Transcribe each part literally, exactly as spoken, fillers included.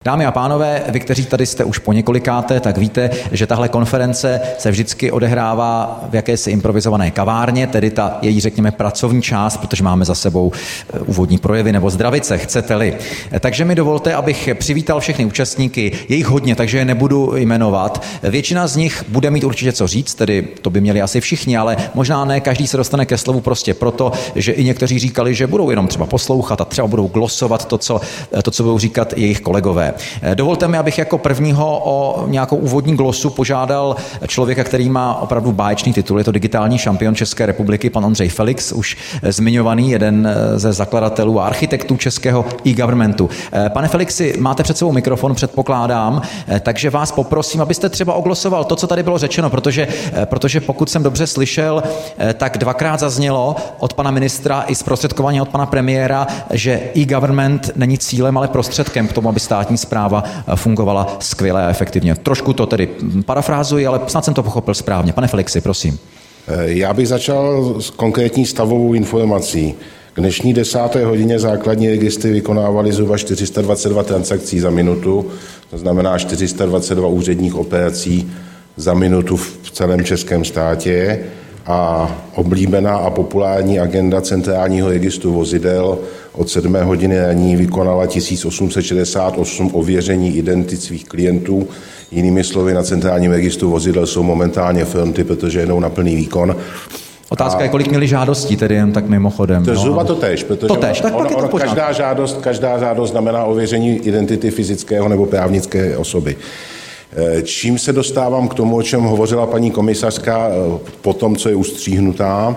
Dámy a pánové, vy, kteří tady jste už po několikáté, tak víte, že tahle konference se vždycky odehrává v jakési improvizované kavárně, tedy ta její, řekněme, pracovní část, protože máme za sebou úvodní projevy nebo zdravice, chcete-li. Takže mi dovolte, abych přivítal všechny účastníky, je jich hodně, takže je nebudu jmenovat. Většina z nich bude mít určitě co říct, tedy to by měli asi všichni, ale možná ne každý se dostane ke slovu prostě proto, že i někteří říkali, že budou jenom třeba poslouchat a třeba budou glosovat to, co, to, co budou říkat jejich kolegové. Dovolte mi, abych jako prvního o nějakou úvodní glosu požádal člověka, který má opravdu báječný titul. Je to digitální šampion České republiky, pan Ondřej Felix, už zmiňovaný, jeden ze zakladatelů a architektů českého e-governmentu. Pane Felixi, máte před sebou mikrofon, předpokládám, takže vás poprosím, abyste třeba oglosoval to, co tady bylo řečeno, protože, protože pokud jsem dobře slyšel, tak dvakrát zaznělo od pana ministra i zprostředkovaně od pana premiéra, že e-government není cílem, ale prostředkem k tomu, aby státní správa fungovala skvěle a efektivně. Trošku to tedy parafrázuji, ale snad jsem to pochopil správně. Pane Felixi, prosím. Já bych začal s konkrétní stavovou informací. K dnešní desáté hodině základní registry vykonávaly zhruba čtyři sta dvacet dva transakcí za minutu, to znamená čtyři sta dvacet dva úředních operací za minutu v celém českém státě, a oblíbená a populární agenda centrálního registru vozidel od sedmé hodiny raní vykonala tisíc osm set šedesát osm ověření identit svých klientů. Jinými slovy, na centrálním registru vozidel jsou momentálně fronty, protože jedou na plný výkon. Otázka a je, kolik měli žádostí, tedy jen tak mimochodem. To je no. zhruba to též, protože to též, tak on, on, on, každá, žádost, každá žádost znamená ověření identity fyzického nebo právnické osoby. Čím se dostávám k tomu, o čem hovořila paní komisařka po tom, co je ustříhnutá.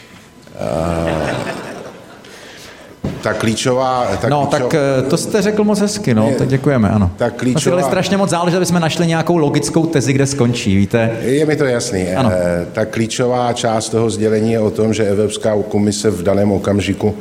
Ta klíčová... Ta no, klíčová, tak to jste řekl moc hezky, no, tak děkujeme, ano. Ta klíčová, ale strašně moc záleží, aby jsme našli nějakou logickou tezi, kde skončí, víte? Je mi to jasný. Ano. Ta klíčová část toho sdělení je o tom, že Evropská komise v daném okamžiku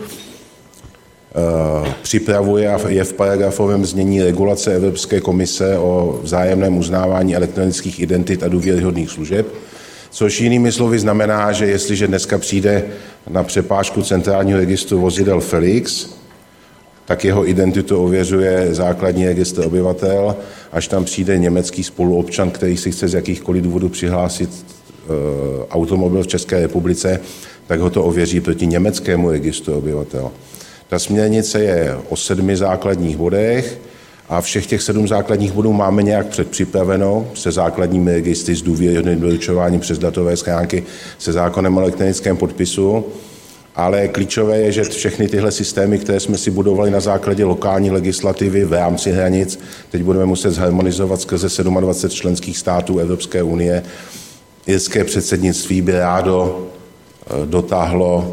připravuje a je v paragrafovém znění regulace Evropské komise o vzájemném uznávání elektronických identit a důvěryhodných služeb, což jinými slovy znamená, že jestliže dneska přijde na přepážku centrálního registru vozidel Felix, tak jeho identitu ověřuje základní registr obyvatel, až tam přijde německý spoluobčan, který si chce z jakýchkoliv důvodů přihlásit e, automobil v České republice, tak ho to ověří proti německému registru obyvatel. Ta směrnice je o sedmi základních bodech a všech těch sedm základních bodů máme nějak předpřipraveno se základními registry, s důvěryhodným doručováním přes datové schránky, se zákonem o elektronickém podpisu, ale klíčové je, že všechny tyhle systémy, které jsme si budovali na základě lokální legislativy v rámci hranic, teď budeme muset zharmonizovat skrze dvacet sedm členských států Evropské unie. Irské předsednictví by rádo dotáhlo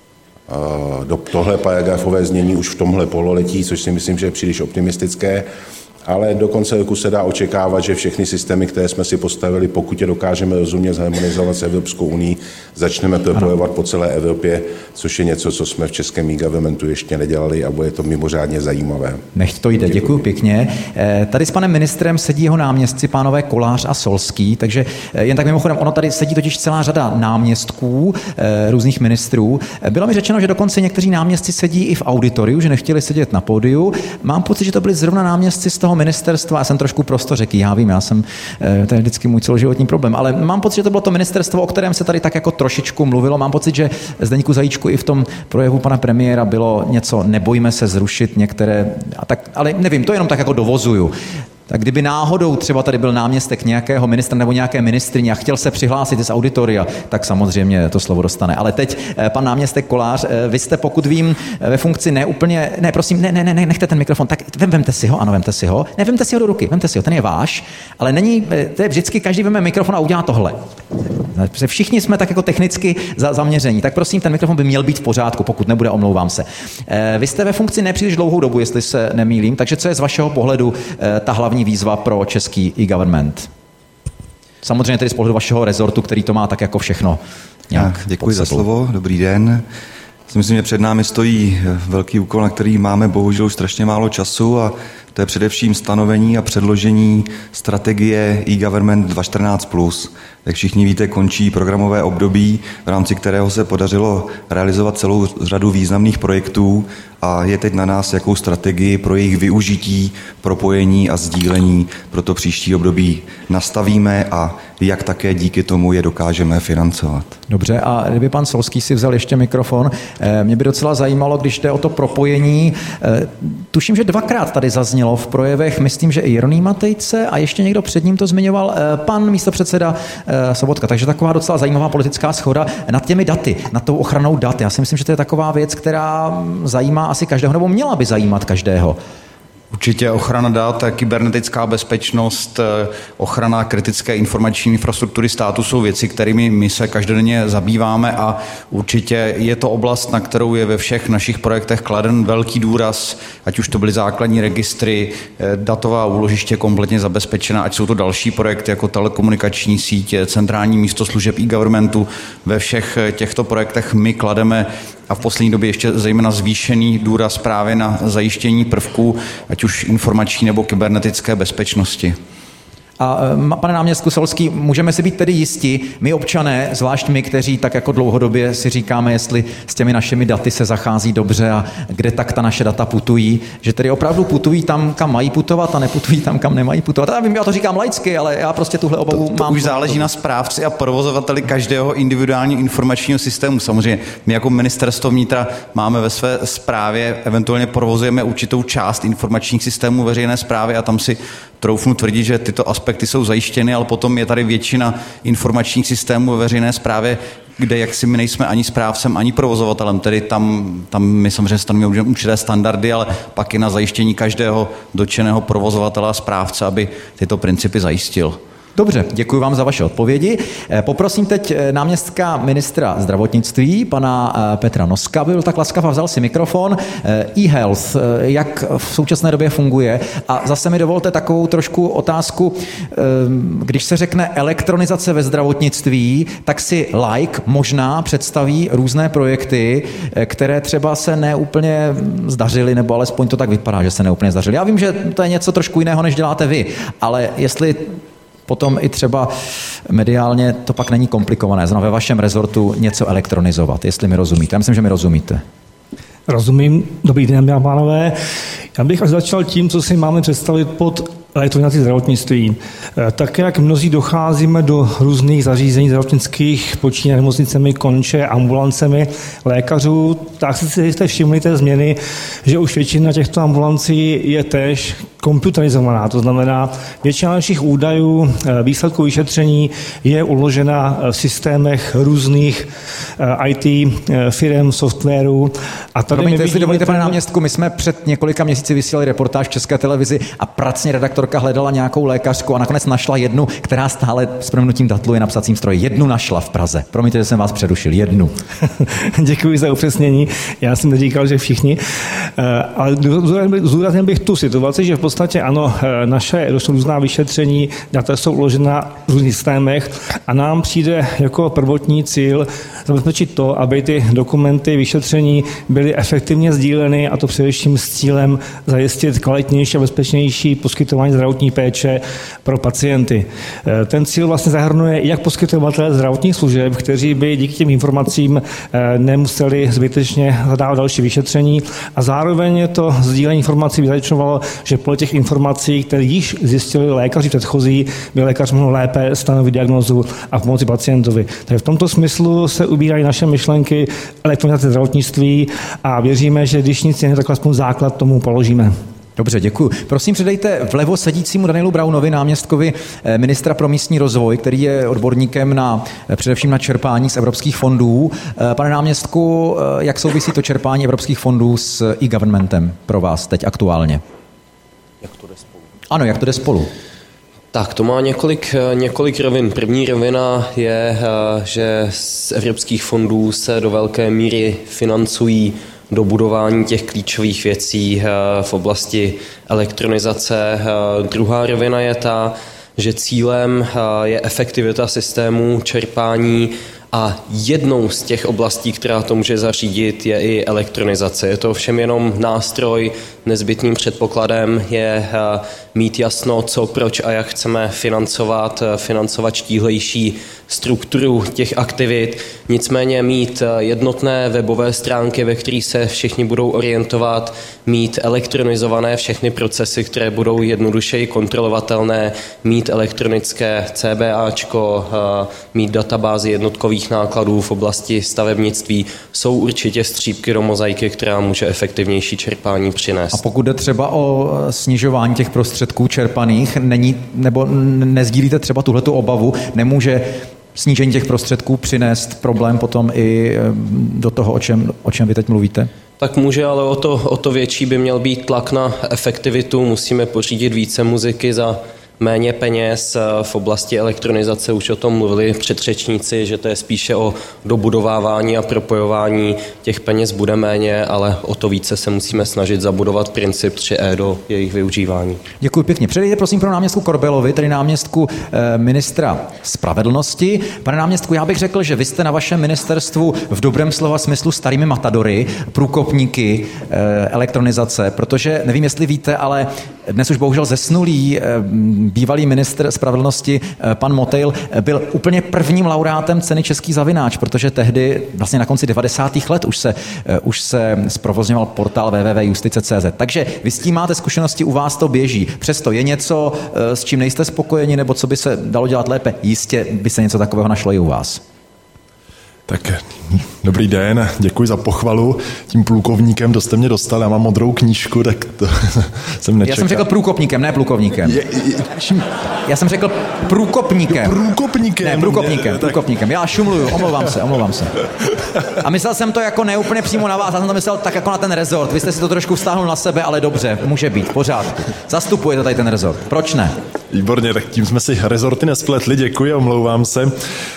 do tohle paragrafové znění už v tomhle pololetí, což si myslím, že je příliš optimistické, ale do konce roku se dá očekávat, že všechny systémy, které jsme si postavili, pokud je dokážeme rozumně zharmonizovat s Evropskou unií, začneme propojovat po celé Evropě, což je něco, co jsme v českém e-governmentu ještě nedělali a bude to mimořádně zajímavé. Nechť to jde, děkuji pěkně. Tady s panem ministrem sedí jeho náměstci, pánové Kolář a Solský, takže jen tak mimochodem, ono tady sedí totiž celá řada náměstků, různých ministrů. Bylo mi řečeno, že dokonce někteří náměstci sedí i v auditoriu, že nechtěli sedět na pódiu. Mám pocit, že to byli zrovna náměstci z toho ministerstva, já jsem trošku prostořeký, já vím, já jsem, to je vždycky můj celoživotní problém, ale mám pocit, že to bylo to ministerstvo, o kterém se tady tak jako trošičku mluvilo. Mám pocit, že Zdeňku Zajíčku i v tom projevu pana premiéra bylo něco, nebojme se zrušit některé, a tak, ale nevím, to jenom tak jako dovozuju. Tak kdyby náhodou třeba tady byl náměstek nějakého ministra nebo nějaké ministryně a chtěl se přihlásit z auditoria, tak samozřejmě to slovo dostane. Ale teď pan náměstek Kolář, vy jste, pokud vím, ve funkci neúplně, ne, prosím, ne, ne, ne, nechte ten mikrofon, tak vem, vemte si ho, ano, vemte si ho, ne, vemte si ho do ruky, vemte si ho, ten je váš, ale není, to je vždycky, každý veme mikrofon a udělá tohle. Protože všichni jsme tak jako technicky za, zaměření, tak prosím, ten mikrofon by měl být v pořádku, pokud nebude, omlouvám se. Vy jste ve funkci nepříliš dlouhou dobu, jestli se nemýlím, takže co je z vašeho pohledu ta hlavní výzva pro český e-government? Samozřejmě tedy z pohledu vašeho rezortu, který to má tak jako všechno nějak. Děkuji za slovo, dobrý den. Myslím, že před námi stojí velký úkol, na který máme bohužel už strašně málo času a to je především stanovení a předložení strategie e-government dva tisíce čtrnáct plus. Jak všichni víte, končí programové období, v rámci kterého se podařilo realizovat celou řadu významných projektů a je teď na nás, jakou strategii pro jejich využití, propojení a sdílení pro to příští období nastavíme a jak také díky tomu je dokážeme financovat. Dobře, a kdyby pan Solský si vzal ještě mikrofon, mě by docela zajímalo, když jde o to propojení. Tuším, že dvakrát tady zaznělo v projevech, myslím, že i Jeroným Matejce a ještě někdo před ním to zmiňoval, pan místopředseda Sobotka. Takže taková docela zajímavá politická shoda nad těmi daty, nad tou ochranou dat. Já si myslím, že to je taková věc, která zajímá asi každého, nebo měla by zajímat každého. Určitě ochrana dat, kybernetická bezpečnost, ochrana kritické informační infrastruktury státu jsou věci, kterými my se každodenně zabýváme a určitě je to oblast, na kterou je ve všech našich projektech kladen velký důraz, ať už to byly základní registry, datová úložiště kompletně zabezpečena, ať jsou to další projekty jako telekomunikační sítě, centrální místo služeb e-governmentu. Ve všech těchto projektech my klademe a v poslední době ještě zejména zvýšený důraz právě na zajištění prvků, ať už informační nebo kybernetické bezpečnosti. A pane náměstku Solský, můžeme si být tedy jisti, my občané, zvlášť my, kteří tak jako dlouhodobě si říkáme, jestli s těmi našimi daty se zachází dobře a kde tak ta naše data putují, že tedy opravdu putují tam, kam mají putovat a neputují tam, kam nemají putovat. Já vím, já to říkám laicky, ale já prostě tuhle obavu to, to mám. Už záleží na správci a provozovateli každého individuálního informačního systému. Samozřejmě my jako ministerstvo vnitra máme ve své správě, eventuálně provozujeme určitou část informačních systémů veřejné správy a tam si troufnu tvrdit, že tyto aspekty jsou zajištěny, ale potom je tady většina informačních systémů ve veřejné správě, kde jaksi my nejsme ani správcem, ani provozovatelem, tedy tam, tam my samozřejmě stanovíme určité standardy, ale pak je na zajištění každého dotčeného provozovatele a správce, aby tyto principy zajistil. Dobře, děkuji vám za vaše odpovědi. Poprosím teď náměstka ministra zdravotnictví, pana Petra Noska, byl tak laskav a vzal si mikrofon. E-health, jak v současné době funguje? A zase mi dovolte takovou trošku otázku. Když se řekne elektronizace ve zdravotnictví, tak si laik možná představí různé projekty, které třeba se neúplně zdařily, nebo alespoň to tak vypadá, že se neúplně zdařily. Já vím, že to je něco trošku jiného, než děláte vy, ale jestli potom i třeba mediálně to pak není komplikované. Znamená ve vašem rezortu něco elektronizovat, jestli mi rozumíte. Já myslím, že mi rozumíte. Rozumím. Dobrý den, dámy a pánové. Já bych až začal tím, co si máme představit pod elektronizací zdravotnictví. Tak jak mnozí docházíme do různých zařízení zdravotnických, počínaje nemocnicemi, konče, ambulancemi, lékařů, tak si jste všimli té změny, že už většina těchto ambulancí je též komputerizovaná. To znamená, většina našich údajů, výsledků vyšetření je uložena v systémech různých í té firem, softwarů. A tady Promiňte, jestli dovolíte, ten... pane náměstku, my jsme před několika měsíci vysílali reportáž v České televizi a pracně redaktorka hledala nějakou lékařku a nakonec našla jednu, která stále s prominutím datluje na psacím stroji. Jednu našla v Praze. Promiňte, že jsem vás přerušil. Jednu. Děkuji za upřesnění. Já jsem neříkal, že všichni. Ale zdůraznil bych tu situaci, že v podstatě ano, naše různá vyšetření, data jsou uložena v různých systémech a nám přijde jako prvotní cíl zabezpečit to, aby ty dokumenty vyšetření byly efektivně sdíleny, a to především s cílem zajistit kvalitnější a bezpečnější poskytování zdravotní péče pro pacienty. Ten cíl vlastně zahrnuje jak poskytovatele zdravotních služeb, kteří by díky těm informacím nemuseli zbytečně zadávat další vyšetření, a zároveň to sdílení informací by zajišťovalo, že podle těch informací, které již zjistili lékaři předchozí, by lékař mohl lépe stanovit diagnózu a pomoci pacientovi. Takže v tomto smyslu se ubírají naše myšlenky elektronizace zdravotnictví a věříme, že když nic jiného, tak aspoň základ tomu položíme. Dobře, děkuji. Prosím, předejte vlevo sedícímu Danielu Braunovi, náměstkovi ministra pro místní rozvoj, který je odborníkem na, především na čerpání z evropských fondů. Pane náměstku, jak souvisí to čerpání evropských fondů s e-governmentem pro vás teď aktuálně? Jak to jde spolu? Ano, jak to jde spolu? Tak to má několik, několik rovin. První rovina je, že z evropských fondů se do velké míry financují do budování těch klíčových věcí v oblasti elektronizace. Druhá rovina je ta, že cílem je efektivita systému čerpání A jednou z těch oblastí, která to může zařídit, je i elektronizace. Je to ovšem jenom nástroj, nezbytným předpokladem je mít jasno, co, proč a jak chceme financovat, financovat štíhlejší strukturu těch aktivit, nicméně mít jednotné webové stránky, ve kterých se všichni budou orientovat, mít elektronizované všechny procesy, které budou jednodušeji kontrolovatelné, mít elektronické CBAčko, mít databázi jednotkových nákladů v oblasti stavebnictví, jsou určitě střípky do mozaiky, která může efektivnější čerpání přinést. A pokud jde třeba o snižování těch prostředků čerpaných, není, nebo nezdílíte třeba tuhletu obavu, nemůže snížení těch prostředků přinést problém potom i do toho, o čem, o čem vy teď mluvíte? Tak může, ale o to, o to větší by měl být tlak na efektivitu. Musíme pořídit více muziky za méně peněz. V oblasti elektronizace už o tom mluvili předřečníci, že to je spíše o dobudovávání a propojování. Těch peněz bude méně, ale o to více se musíme snažit zabudovat princip tři E do jejich využívání. Děkuji pěkně. Předejde prosím pro náměstku Korbelovi, tedy náměstku ministra spravedlnosti. Pane náměstku, já bych řekl, že vy jste na vašem ministerstvu v dobrém slova smyslu starými matadory, průkopníky elektronizace, protože nevím, jestli víte, ale dnes už bohužel zesnulý bývalý ministr spravedlnosti pan Motejl byl úplně prvním laureátem ceny Český zavináč, protože tehdy vlastně na konci devadesátých let už se, už se zprovozňoval portál w w w tečka justice tečka c z. Takže vy s tím máte zkušenosti, u vás to běží. Přesto je něco, s čím nejste spokojeni, nebo co by se dalo dělat lépe? Jistě by se něco takového našlo i u vás. Tak dobrý den, děkuji za pochvalu. Tím plukovníkem, to jste mě dostal, já mám modrou knížku, tak to jsem nečekal. Já jsem řekl průkopníkem, ne plukovníkem. Je, je, čím? Já jsem řekl průkopníkem. Průkopníkem. Ne, průkopníkem, mě, průkopníkem. Já šumluju, omlouvám se, omlouvám se. A myslel jsem to jako neúplně přímo na vás, já jsem to myslel tak jako na ten rezort. Vy jste si to trošku vztáhnul na sebe, ale dobře, může být, v pořádku. Zastupujete tady ten rezort. Proč ne? Výborně, tak tím jsme si rezorty nespletli, děkuji, omlouvám se.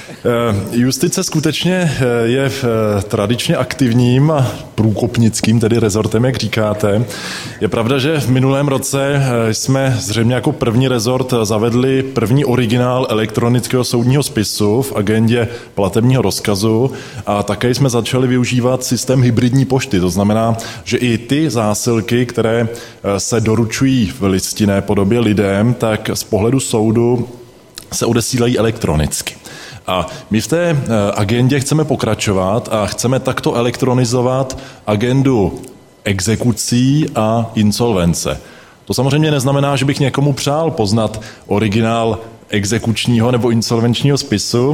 Justice skutečně je tradičně aktivním a průkopnickým, tedy rezortem, jak říkáte. Je pravda, že v minulém roce jsme zřejmě jako první rezort zavedli první originál elektronického soudního spisu v agendě platebního rozkazu a také jsme začali využívat systém hybridní pošty. To znamená, že i ty zásilky, které se doručují v listinné podobě lidem, tak z pohledu soudu se odesílají elektronicky. A my v té agendě chceme pokračovat a chceme takto elektronizovat agendu exekucí a insolvence. To samozřejmě neznamená, že bych někomu přál poznat originál exekučního nebo insolvenčního spisu.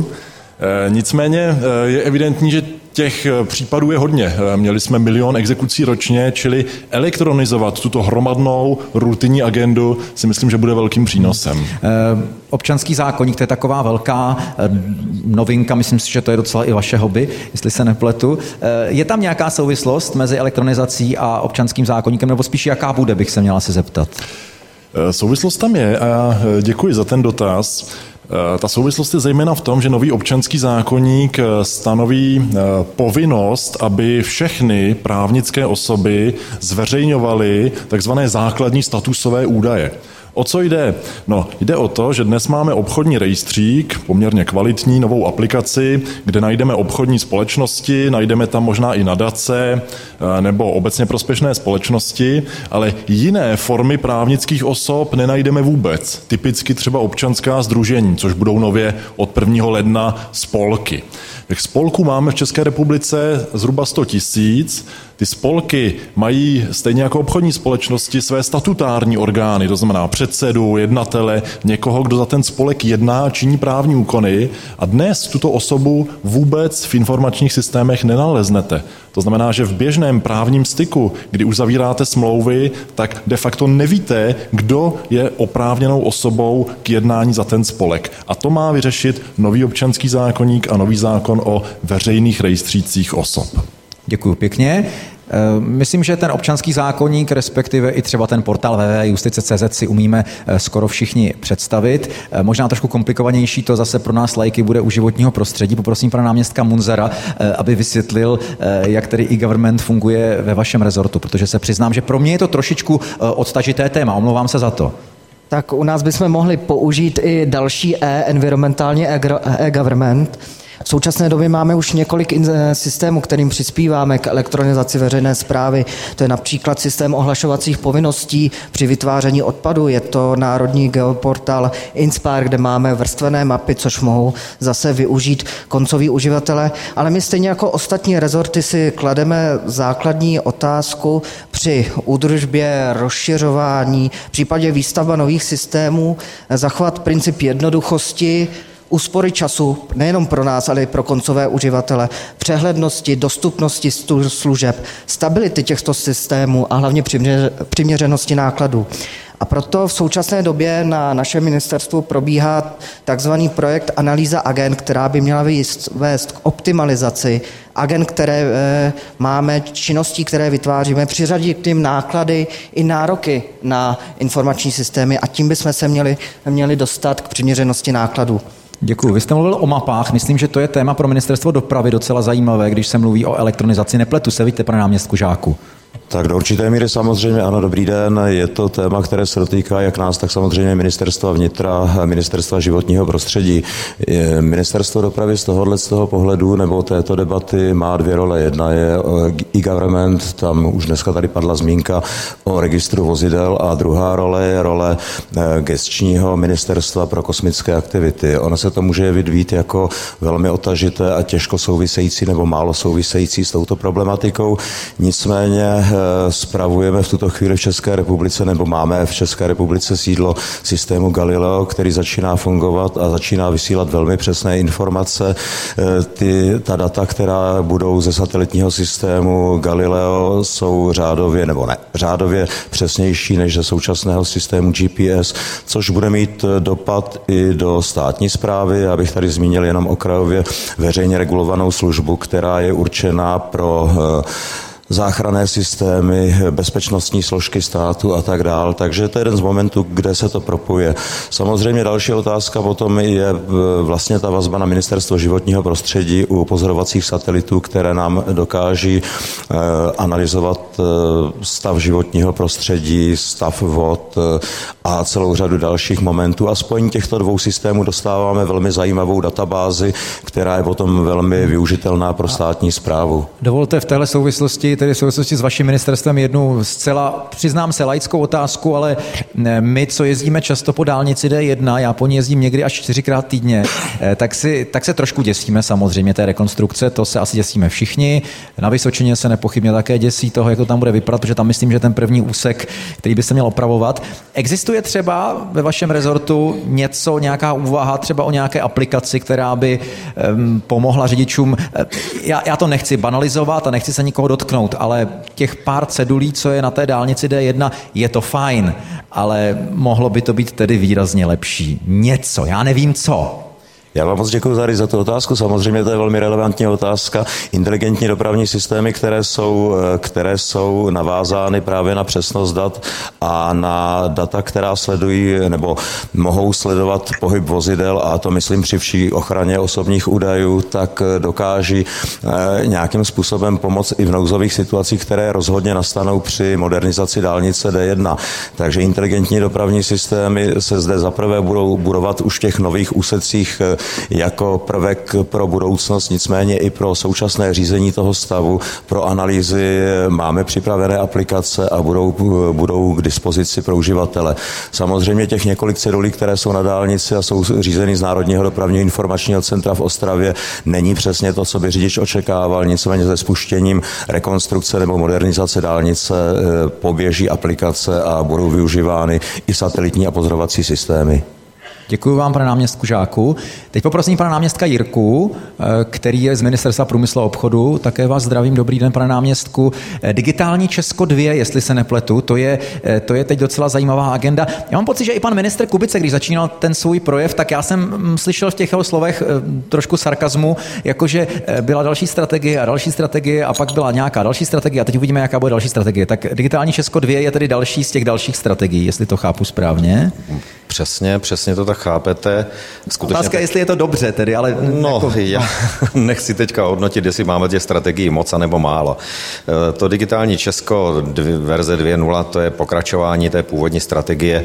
Nicméně je evidentní, že těch případů je hodně. Měli jsme milion exekucí ročně, čili elektronizovat tuto hromadnou rutinní agendu si myslím, že bude velkým přínosem. Občanský zákoník, to je taková velká novinka, myslím si, že to je docela i vaše hobby, jestli se nepletu. Je tam nějaká souvislost mezi elektronizací a občanským zákoníkem, nebo spíš jaká bude, bych se měla se zeptat? Souvislost tam je a děkuji za ten dotaz. Ta souvislost je zejména v tom, že nový občanský zákoník stanoví povinnost, aby všechny právnické osoby zveřejňovaly takzvané základní statusové údaje. O co jde? No, jde o to, že dnes máme obchodní rejstřík, poměrně kvalitní novou aplikaci, kde najdeme obchodní společnosti, najdeme tam možná i nadace nebo obecně prospěšné společnosti, ale jiné formy právnických osob nenajdeme vůbec. Typicky třeba občanská sdružení, což budou nově od prvního ledna spolky. Tak spolků máme v České republice zhruba sto tisíc. Ty spolky mají stejně jako obchodní společnosti své statutární orgány, to znamená předsedu, jednatele, někoho, kdo za ten spolek jedná a činí právní úkony. A dnes tuto osobu vůbec v informačních systémech nenaleznete. To znamená, že v běžném právním styku, kdy už zavíráte smlouvy, tak de facto nevíte, kdo je oprávněnou osobou k jednání za ten spolek. A to má vyřešit nový občanský zákoník a nový zákon o veřejných rejstřících osob. Děkuji pěkně. Myslím, že ten občanský zákoník, respektive i třeba ten portál w w w tečka justice tečka c z si umíme skoro všichni představit. Možná trošku komplikovanější to zase pro nás laiky bude u životního prostředí. Poprosím pana náměstka Munzara, aby vysvětlil, jak tedy e-government funguje ve vašem rezortu, protože se přiznám, že pro mě je to trošičku odtažité téma. Omlouvám se za to. Tak u nás bychom mohli použít i další E, environmentálně e-government. V současné době máme už několik systémů, kterým přispíváme k elektronizaci veřejné správy. To je například systém ohlašovacích povinností při vytváření odpadu. Je to národní geoportál Inspire, kde máme vrstvené mapy, což mohou zase využít koncoví uživatelé. Ale my stejně jako ostatní rezorty si klademe základní otázku při údržbě, rozšiřování, v případě výstavba nových systémů, zachovat princip jednoduchosti, úspory času nejenom pro nás, ale i pro koncové uživatele, přehlednosti, dostupnosti služeb, stability těchto systémů a hlavně přiměřenosti nákladů. A proto v současné době na našem ministerstvu probíhá takzvaný projekt Analýza agend, která by měla vést k optimalizaci agend, které máme, činností, které vytváříme, přiřadit tím náklady i nároky na informační systémy a tím bychom se měli, měli dostat k přiměřenosti nákladů. Děkuji. Vy jste mluvil o mapách. Myslím, že to je téma pro ministerstvo dopravy docela zajímavé, když se mluví o elektronizaci. Nepletu se, víte, pane náměstku Žáku. Tak do určité míry samozřejmě ano, dobrý den. Je to téma, které se dotýká jak nás, tak samozřejmě ministerstva vnitra, ministerstva životního prostředí. Ministerstvo dopravy z tohohle z toho pohledu nebo této debaty má dvě role. Jedna je e-government, tam už dneska tady padla zmínka o registru vozidel a druhá role je role gesčního ministerstva pro kosmické aktivity. Ono se to může jevit být jako velmi otažité a těžko související nebo málo související s touto problematikou. Nicméně spravujeme v tuto chvíli v České republice, nebo máme v České republice sídlo systému Galileo, který začíná fungovat a začíná vysílat velmi přesné informace. Ty, ta data, která budou ze satelitního systému Galileo, jsou řádově, nebo ne, řádově přesnější než ze současného systému G P S, což bude mít dopad i do státní správy. Já bych tady zmínil jenom okrajově veřejně regulovanou službu, která je určená pro záchranné systémy, bezpečnostní složky státu a tak dál. Takže to je jeden z momentů, kde se to propojuje. Samozřejmě další otázka potom je vlastně ta vazba na ministerstvo životního prostředí u pozorovacích satelitů, které nám dokáží analyzovat stav životního prostředí, stav vod a celou řadu dalších momentů. A spojení těchto dvou systémů dostáváme velmi zajímavou databázi, která je potom velmi využitelná pro státní správu. Dovolte v téhle souvislosti tedy v souvislosti s vaším ministerstvem jednu zcela, přiznám se, laickou otázku, ale my, co jezdíme často po dálnici D jedna, já po ní jezdím někdy až čtyřikrát týdně, tak, si, tak se trošku děsíme samozřejmě té rekonstrukce, to se asi děsíme všichni. Na Vysočině se nepochybně také děsí toho, jak to tam bude vypadat, protože tam myslím, že ten první úsek, který by se měl opravovat. Existuje třeba ve vašem rezortu něco, nějaká úvaha třeba o nějaké aplikaci, která by um, pomohla řidičům? Já, já to nechci banalizovat a nechci se nikoho dotknout, ale těch pár cedulí, co je na té dálnici D jedna, je to fajn, ale mohlo by to být tedy výrazně lepší. Něco, já nevím co. Já vám moc děkuji tady za tu otázku. Samozřejmě to je velmi relevantní otázka. Inteligentní dopravní systémy, které jsou, které jsou navázány právě na přesnost dat a na data, která sledují nebo mohou sledovat pohyb vozidel, a to myslím při vší ochraně osobních údajů, tak dokáží nějakým způsobem pomoct i v nouzových situacích, které rozhodně nastanou při modernizaci dálnice D jedna. Takže inteligentní dopravní systémy se zde zaprvé budou budovat už v těch nových úsecích jako prvek pro budoucnost, nicméně i pro současné řízení toho stavu, pro analýzy máme připravené aplikace a budou, budou k dispozici pro uživatele. Samozřejmě těch několik cedulí, které jsou na dálnici a jsou řízeny z Národního dopravního informačního centra v Ostravě, není přesně to, co by řidič očekával, nicméně se spuštěním rekonstrukce nebo modernizace dálnice poběží aplikace a budou využívány i satelitní a pozorovací systémy. Děkuji vám, pane náměstku Žáku. Teď poprosím pana náměstka Jirku, který je z Ministerstva průmyslu a obchodu. Také vás zdravím. Dobrý den, pane náměstku. Digitální Česko dva, jestli se nepletu, to je, to je teď docela zajímavá agenda. Já mám pocit, že i pan ministr Kubice, když začínal ten svůj projev, tak já jsem slyšel v těch jeho slovech trošku sarkazmu, jakože byla další strategie a další strategie a pak byla nějaká další strategie a teď uvidíme, jaká bude další strategie. Tak Digitální Česko dva je tedy další z těch dalších strategií, jestli to chápu správně. Přesně, přesně to tak chápete. Skutečně Otázka, te... jestli je to dobře tedy, ale... No, jako... já nechci teďka hodnotit, jestli máme těch strategií moc a nebo málo. To digitální Česko verze dvě tečka nula, to je pokračování té původní strategie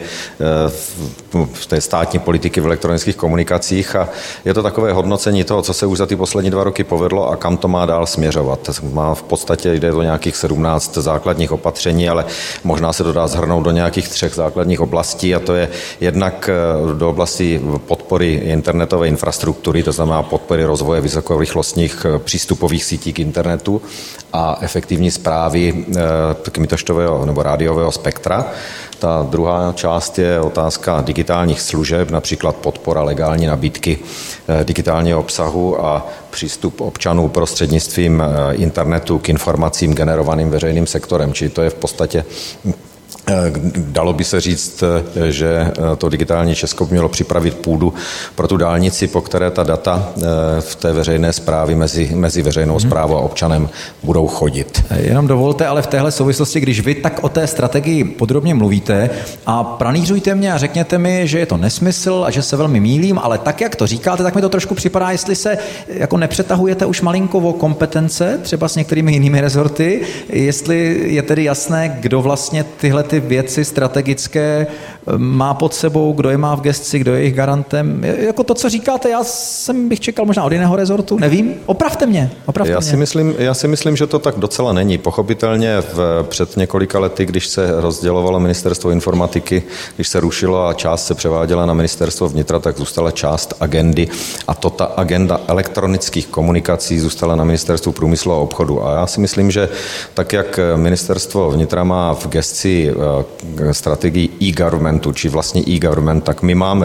v té státní politiky v elektronických komunikacích a je to takové hodnocení toho, co se už za ty poslední dva roky povedlo a kam to má dál směřovat. Má v podstatě, jde do nějakých sedmnáct základních opatření, ale možná se to dá shrnout do nějakých třech základních oblastí a to je jednak do oblasti podpory internetové infrastruktury, to znamená podpory rozvoje vysokorychlostních přístupových sítí k internetu a efektivní správy kmitočtového nebo rádiového spektra. Ta druhá část je otázka digitálních služeb, například podpora legální nabídky digitálního obsahu a přístup občanů prostřednictvím internetu k informacím generovaným veřejným sektorem. Čili to je v podstatě dalo by se říct, že to digitální Česko by mělo připravit půdu pro tu dálnici, po které ta data v té veřejné správě mezi, mezi veřejnou správou a občanem budou chodit. Jenom dovolte, ale v téhle souvislosti, když vy tak o té strategii podrobně mluvíte a pranířujte mě a řekněte mi, že je to nesmysl a že se velmi mýlím, ale tak, jak to říkáte, tak mi to trošku připadá, jestli se jako nepřetahujete už malinko o kompetence, třeba s některými jinými rezorty, jestli je tedy jasné, kdo vlastně tyhle ty věci strategické má pod sebou, kdo je má v gesci, kdo je jejich garantem. Jako to, co říkáte, já jsem bych čekal možná od jiného rezortu, nevím. Opravte mě. Opravte já, mě. Si myslím, já si myslím, že to tak docela není. Pochopitelně v, před několika lety, když se rozdělovalo ministerstvo informatiky, když se rušilo a část se převáděla na ministerstvo vnitra, tak zůstala část agendy a to ta agenda elektronických komunikací zůstala na ministerstvu průmyslu a obchodu. A já si myslím, že tak, jak ministerstvo vnitra má v gesci strategii e-governmentu, či vlastně e-government, tak my máme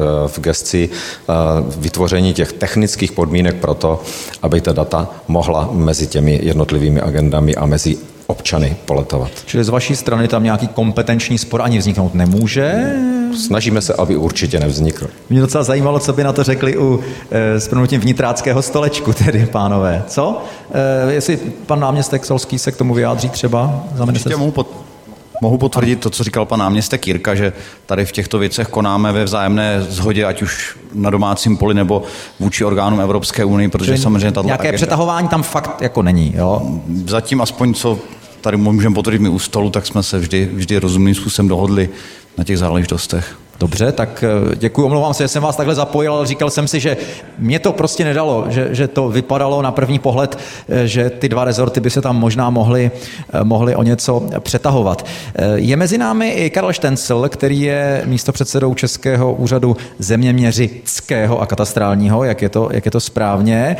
v gesci vytvoření těch technických podmínek pro to, aby ta data mohla mezi těmi jednotlivými agendami a mezi občany poletovat. Čili z vaší strany tam nějaký kompetenční spor ani vzniknout nemůže? Snažíme se, aby určitě nevznikl. Mě docela zajímalo, co by na to řekli u e, s prominutím vnitráckého stolečku, tedy pánové. Co? E, jestli pan náměstek Solský se k tomu vyjádří třeba za ministerstvo? Mohu potvrdit to, co říkal pan náměstek Jirka, že tady v těchto věcech konáme ve vzájemné shodě, ať už na domácím poli nebo vůči orgánům Evropské unie, protože Čili samozřejmě tato nějaké agenda... přetahování tam fakt jako není, jo? Zatím aspoň, co tady můžeme potvrdit my u stolu, tak jsme se vždy, vždy rozumným způsobem dohodli na těch záležitostech. Dobře, tak děkuji, omlouvám se, že jsem vás takhle zapojil, ale říkal jsem si, že mě to prostě nedalo, že, že to vypadalo na první pohled, že ty dva rezorty by se tam možná mohly, mohly o něco přetahovat. Je mezi námi i Karel Štencl, který je místopředsedou Českého úřadu zeměměřického a katastrálního, jak je to, jak je to správně.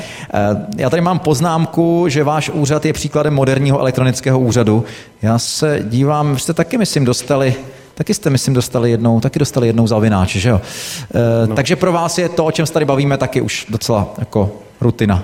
Já tady mám poznámku, že váš úřad je příkladem moderního elektronického úřadu. Já se dívám, jste taky, myslím, dostali Taky jste, myslím, dostali jednou, taky dostali jednou zavináč, že jo? E, no. Takže pro vás je to, o čem se tady bavíme, taky už docela jako rutina.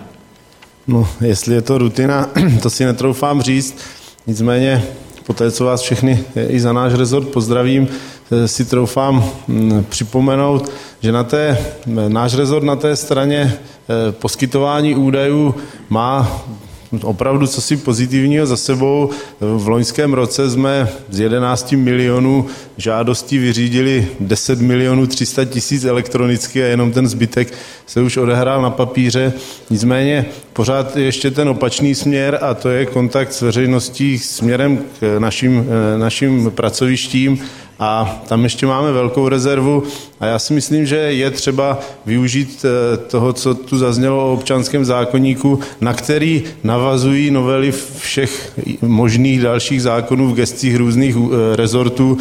No, jestli je to rutina, to si netroufám říct. Nicméně, po té, co vás všechny i za náš rezort pozdravím, si troufám připomenout, že na té, náš rezort na té straně poskytování údajů má opravdu cosi pozitivního za sebou. V loňském roce jsme z jedenácti milionů žádostí vyřídili deset milionů tři sta tisíc elektronicky a jenom ten zbytek se už odehrál na papíře. Nicméně pořád ještě ten opačný směr a to je kontakt s veřejností směrem k našim, našim pracovištím. A tam ještě máme velkou rezervu a já si myslím, že je třeba využít toho, co tu zaznělo o občanském zákoníku, na který navazují novely všech možných dalších zákonů v gescích různých rezortů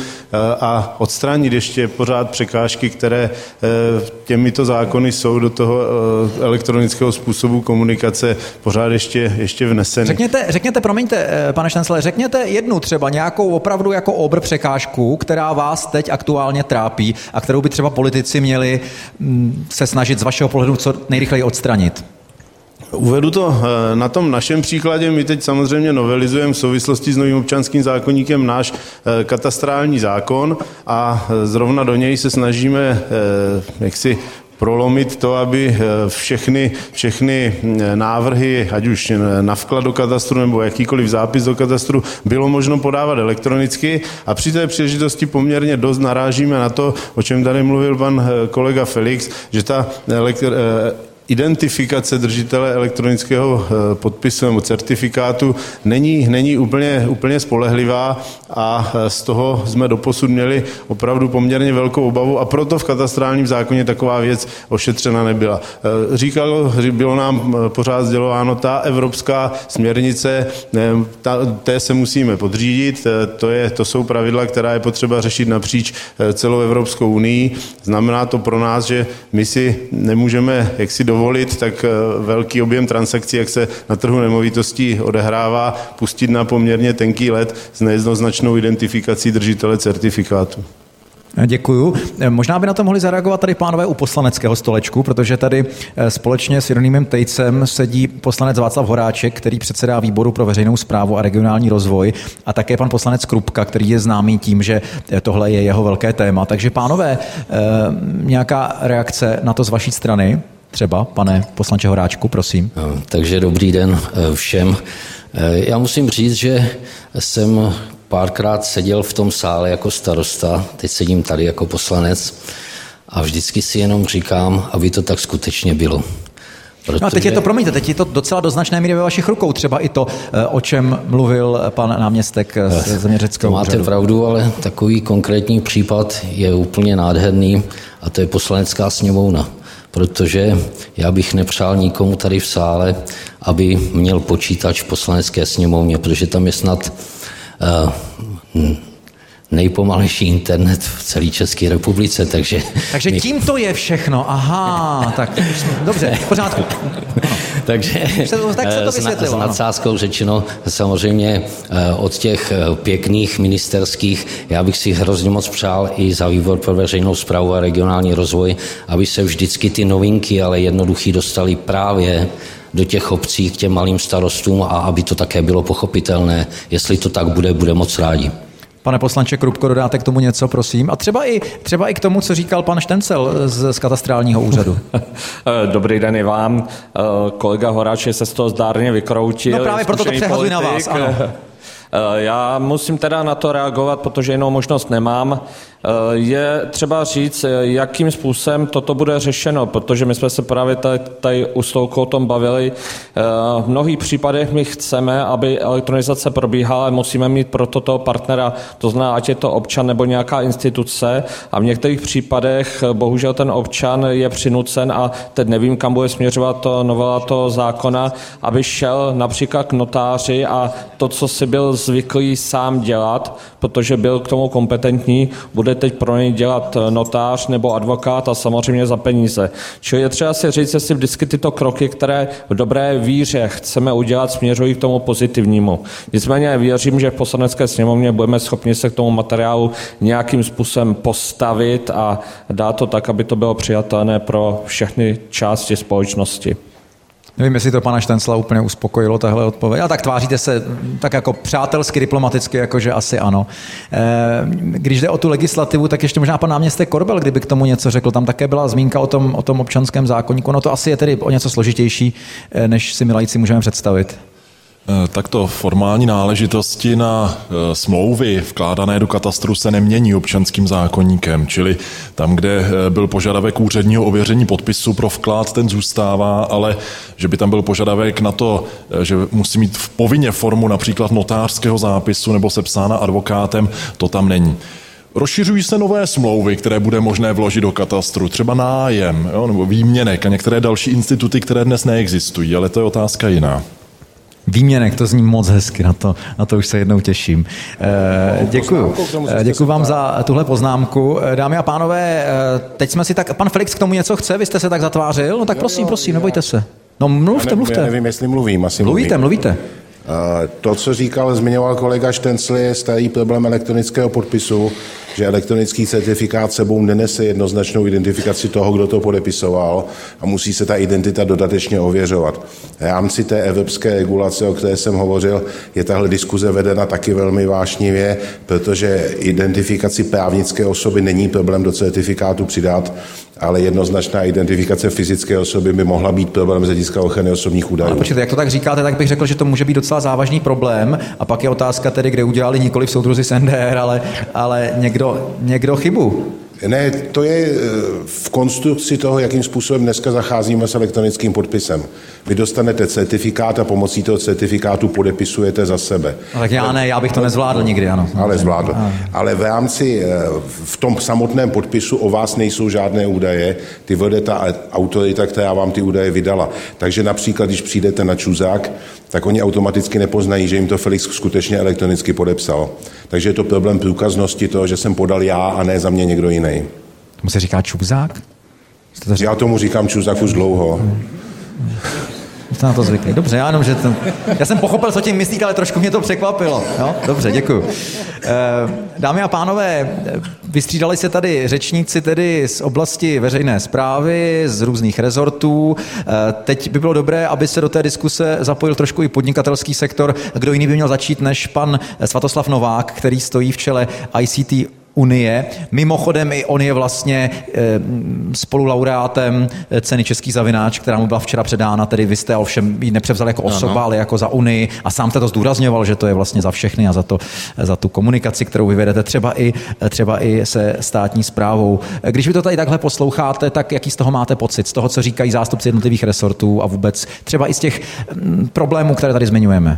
a odstranit ještě pořád překážky, které těmito zákony jsou do toho elektronického způsobu komunikace pořád ještě, ještě vneseny. Řekněte, řekněte, promiňte, pane Štencle, řekněte jednu třeba nějakou opravdu jako obr překážku, která vás teď aktuálně trápí a kterou by třeba politici měli se snažit z vašeho pohledu co nejrychleji odstranit. Uvedu to na tom našem příkladě. My teď samozřejmě novelizujeme v souvislosti s novým občanským zákoníkem náš katastrální zákon a zrovna do něj se snažíme jaksi prolomit to, aby všechny, všechny návrhy, ať už na vklad do katastru nebo jakýkoliv zápis do katastru, bylo možno podávat elektronicky a při té příležitosti poměrně dost narážíme na to, o čem tady mluvil pan kolega Felix, že ta elektro, identifikace držitele elektronického podpisu nebo certifikátu není, není úplně, úplně spolehlivá a z toho jsme doposud měli opravdu poměrně velkou obavu a proto v katastrálním zákoně taková věc ošetřena nebyla. Říkalo, bylo nám pořád sdělováno, ta evropská směrnice, ta, té se musíme podřídit, to, je, to jsou pravidla, která je potřeba řešit napříč celou Evropskou unii. Znamená to pro nás, že my si nemůžeme jaksi dovolit tak velký objem transakcí, jak se na trhu nemovitostí odehrává, pustit na poměrně tenký led s nejednoznačnou identifikací držitele certifikátu. Děkuju. Možná by na to mohli zareagovat tady pánové u poslaneckého stolečku, protože tady společně s Jeronýmem Tejcem sedí poslanec Václav Horáček, který předsedá výboru pro veřejnou správu a regionální rozvoj, a také pan poslanec Krupka, který je známý tím, že tohle je jeho velké téma. Takže pánové, nějaká reakce na to z vaší strany? Třeba, pane poslanče Horáčku, prosím. Takže dobrý den všem. Já musím říct, že jsem párkrát seděl v tom sále jako starosta, teď sedím tady jako poslanec a vždycky si jenom říkám, aby to tak skutečně bylo. Protože... No a teď je to, promiňte, teď je to docela do značné míry ve vašich rukou, třeba i to, o čem mluvil pan náměstek z zeměřického úřadu. Máte pravdu, ale takový konkrétní případ je úplně nádherný a to je Poslanecká sněmovna. Protože já bych nepřál nikomu tady v sále, aby měl počítač v Poslanecké sněmovně, protože tam je snad uh, nejpomalejší internet v celé České republice, takže... Takže my... tím to je všechno, aha, tak dobře, v pořádku. Takže tak se to vysvětlilo. S nadsázkou řečeno, samozřejmě od těch pěkných ministerských, já bych si hrozně moc přál i za výbor pro veřejnou správu a regionální rozvoj, aby se vždycky ty novinky, ale jednoduchý dostali právě do těch obcí k těm malým starostům a aby to také bylo pochopitelné. Jestli to tak bude, bude moc rádi. Pane poslanče Krupko, dodáte k tomu něco, prosím? A třeba i, třeba i k tomu, co říkal pan Štencel z, z katastrálního úřadu. Dobrý den i vám. Kolega Horáček se z toho zdárně vykroutil. No právě proto to přehazuji na vás, ano. Já musím teda na to reagovat, protože jinou možnost nemám. Je třeba říct, jakým způsobem toto bude řešeno, protože my jsme se právě tady, tady u stolku o tom bavili. V mnohých případech my chceme, aby elektronizace probíhala, ale musíme mít pro toto partnera, to znamená, ať je to občan nebo nějaká instituce, a v některých případech bohužel ten občan je přinucen, a teď nevím, kam bude směřovat to novela toho zákona, aby šel například k notáři a to, co si byl zvyklý sám dělat, protože byl k tomu kompetentní, bude teď pro něj dělat notář nebo advokát a samozřejmě za peníze. Čili je třeba si říct, jestli vždycky tyto kroky, které v dobré víře chceme udělat, směřují k tomu pozitivnímu. Nicméně věřím, že v Poslanecké sněmovně budeme schopni se k tomu materiálu nějakým způsobem postavit a dát to tak, aby to bylo přijatelné pro všechny části společnosti. Nevím, jestli to pana Štencla úplně uspokojilo, tahle odpověď. A tak tváříte se tak jako přátelsky, diplomaticky, jakože asi ano. Když jde o tu legislativu, tak ještě možná pan náměstek Korbel, kdyby k tomu něco řekl. Tam také byla zmínka o tom, o tom občanském zákoníku. No to asi je tedy o něco složitější, než si my laici můžeme představit. Takto formální náležitosti na smlouvy vkládané do katastru se nemění občanským zákoníkem, čili tam, kde byl požadavek úředního ověření podpisu pro vklad, ten zůstává, ale že by tam byl požadavek na to, že musí mít v povinně formu například notářského zápisu nebo sepsána advokátem, to tam není. Rozšiřují se nové smlouvy, které bude možné vložit do katastru, třeba nájem, jo, nebo výměnek a některé další instituty, které dnes neexistují, ale to je otázka jiná. Výměnek, to zní moc hezky, na to, na to už se jednou těším. E, děkuju. Děkuju vám za tuhle poznámku. Dámy a pánové, teď jsme si tak... Pan Felix k tomu něco chce? Vy jste se tak zatvářil? No tak prosím, prosím, nebojte se. No mluvte, mluvte. Já nevím, jestli mluvím, asi mluvím. Mluvíte, mluvíte. To, co říkal, zmiňoval kolega Štencl, je starý problém elektronického podpisu. že elektronický certifikát sebou nenese jednoznačnou identifikaci toho, kdo to podepisoval a musí se ta identita dodatečně ověřovat. V rámci té evropské regulace, o které jsem hovořil, je tahle diskuze vedena taky velmi vášnivě, protože identifikaci právnické osoby není problém do certifikátu přidat, ale jednoznačná identifikace fyzické osoby by mohla být problém z hlediska ochrany osobních údajů. Ale počkejte, jak to tak říkáte, tak bych řekl, že to může být docela závažný problém a pak je otázka tedy, kde udělali nikoli v soudruzi z N D R, ale, ale někdo, někdo chybu. Ne, to je v konstrukci toho, jakým způsobem dneska zacházíme s elektronickým podpisem. Vy dostanete certifikát a pomocí toho certifikátu podepisujete za sebe. No, tak já ne, já bych to nezvládl nikdy, ano. Ale zvládl. Ale v rámci, v tom samotném podpisu o vás nejsou žádné údaje, ty vede ta autorita, která vám ty údaje vydala. Takže například, když přijdete na čuzák, tak oni automaticky nepoznají, že jim to Felix skutečně elektronicky podepsal. Takže je to problém průkaznosti toho, že jsem podal já a ne za mě někdo jiný. Tomu se říká čuzák? To já tomu říkám čuzák už dlouho. Jste na to zvyklí. Dobře, já jenom, že to... Já jsem pochopil, co tím myslíte, ale trošku mě to překvapilo. Jo? Dobře, děkuju. Dámy a pánové, vystřídali se tady řečníci tedy z oblasti veřejné správy, z různých rezortů. Teď by bylo dobré, aby se do té diskuse zapojil trošku i podnikatelský sektor. Kdo jiný by měl začít než pan Svatoslav Novák, který stojí v čele I C T Unie. Mimochodem i on je vlastně e, spolulaureátem ceny Český zavináč, která mu byla včera předána, tedy vy jste ovšem ji nepřevzal jako osoba, ano. ale jako za Unii a sám jste to zdůrazňoval, že to je vlastně za všechny a za, to, za tu komunikaci, kterou vy vedete třeba i, třeba i se státní správou. Když vy to tady takhle posloucháte, tak jaký z toho máte pocit? Z toho, co říkají zástupci jednotlivých resortů a vůbec třeba i z těch m, problémů, které tady zmiňujeme?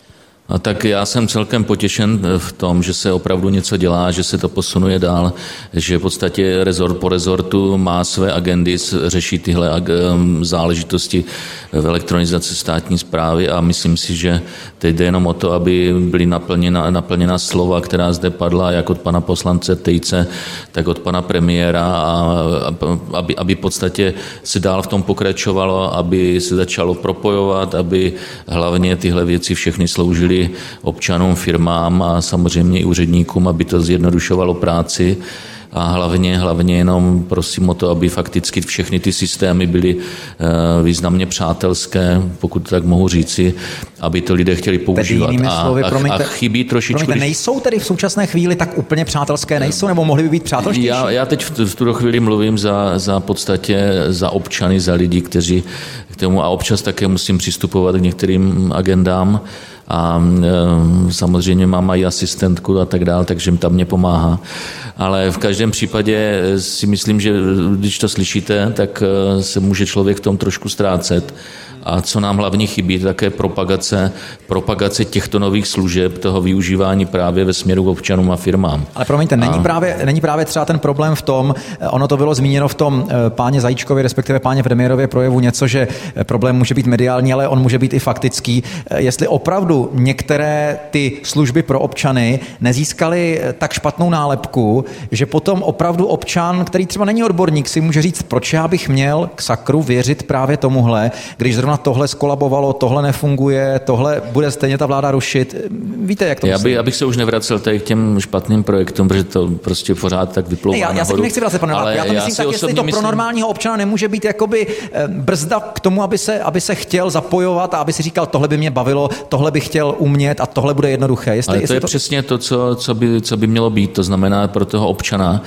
A tak já jsem celkem potěšen v tom, že se opravdu něco dělá, že se to posunuje dál, že v podstatě rezort po rezortu má své agendy, řeší tyhle záležitosti v elektronizaci státní správy a myslím si, že teď jde jenom o to, aby byly naplněna, naplněna slova, která zde padla jak od pana poslance Tejce, tak od pana premiéra a aby, aby v podstatě se dál v tom pokračovalo, aby se začalo propojovat, aby hlavně tyhle věci všechny sloužily občanům, firmám a samozřejmě i úředníkům, aby to zjednodušovalo práci a hlavně, hlavně jenom prosím o to, aby fakticky všechny ty systémy byly významně přátelské, pokud tak mohu říci, aby to lidé chtěli používat. Tedy a, slovy, a, promiňte, a chybí trošičku... Promiňte, když... nejsou tedy v současné chvíli tak úplně přátelské, nejsou, nebo mohly by být přátelštější? Já, já teď v, v tuto chvíli mluvím za, za podstatě za občany, za lidi, kteří k tomu a občas také musím přistupovat k některým agendám, a e, samozřejmě mám i asistentku a tak dále, takže tam mě pomáhá. Ale v každém případě si myslím, že když to slyšíte, tak se může člověk v tom trošku ztrácet. A co nám hlavně chybí, také propagace, propagace těchto nových služeb, toho využívání právě ve směru k občanům a firmám. Ale promiňte, není, a... právě, není právě třeba ten problém v tom, ono to bylo zmíněno v tom páně Zajíčkovi, respektive páně premiérově projevu něco, že problém může být mediální, ale on může být i faktický. Jestli opravdu některé ty služby pro občany nezískaly tak špatnou nálepku, že potom opravdu občan, který třeba není odborník, si může říct, proč já bych měl k sakru věřit právě tomuhle, když zrovna tohle skolabovalo, tohle nefunguje, tohle bude stejně ta vláda rušit. Víte, jak to já, by, já bych se už nevracel tady k těm špatným projektům, protože to prostě pořád tak vyplouvá ne, já, já se nechci vracet, pane Novák. Já to myslím tak, jestli to myslím... pro normálního občana nemůže být jakoby brzda k tomu, aby se, aby se chtěl zapojovat a aby si říkal, tohle by mě bavilo, tohle bych chtěl umět a tohle bude jednoduché. Jestli, Ale to jestli je to... přesně to, co, co, by, co by mělo být. To znamená, pro toho občana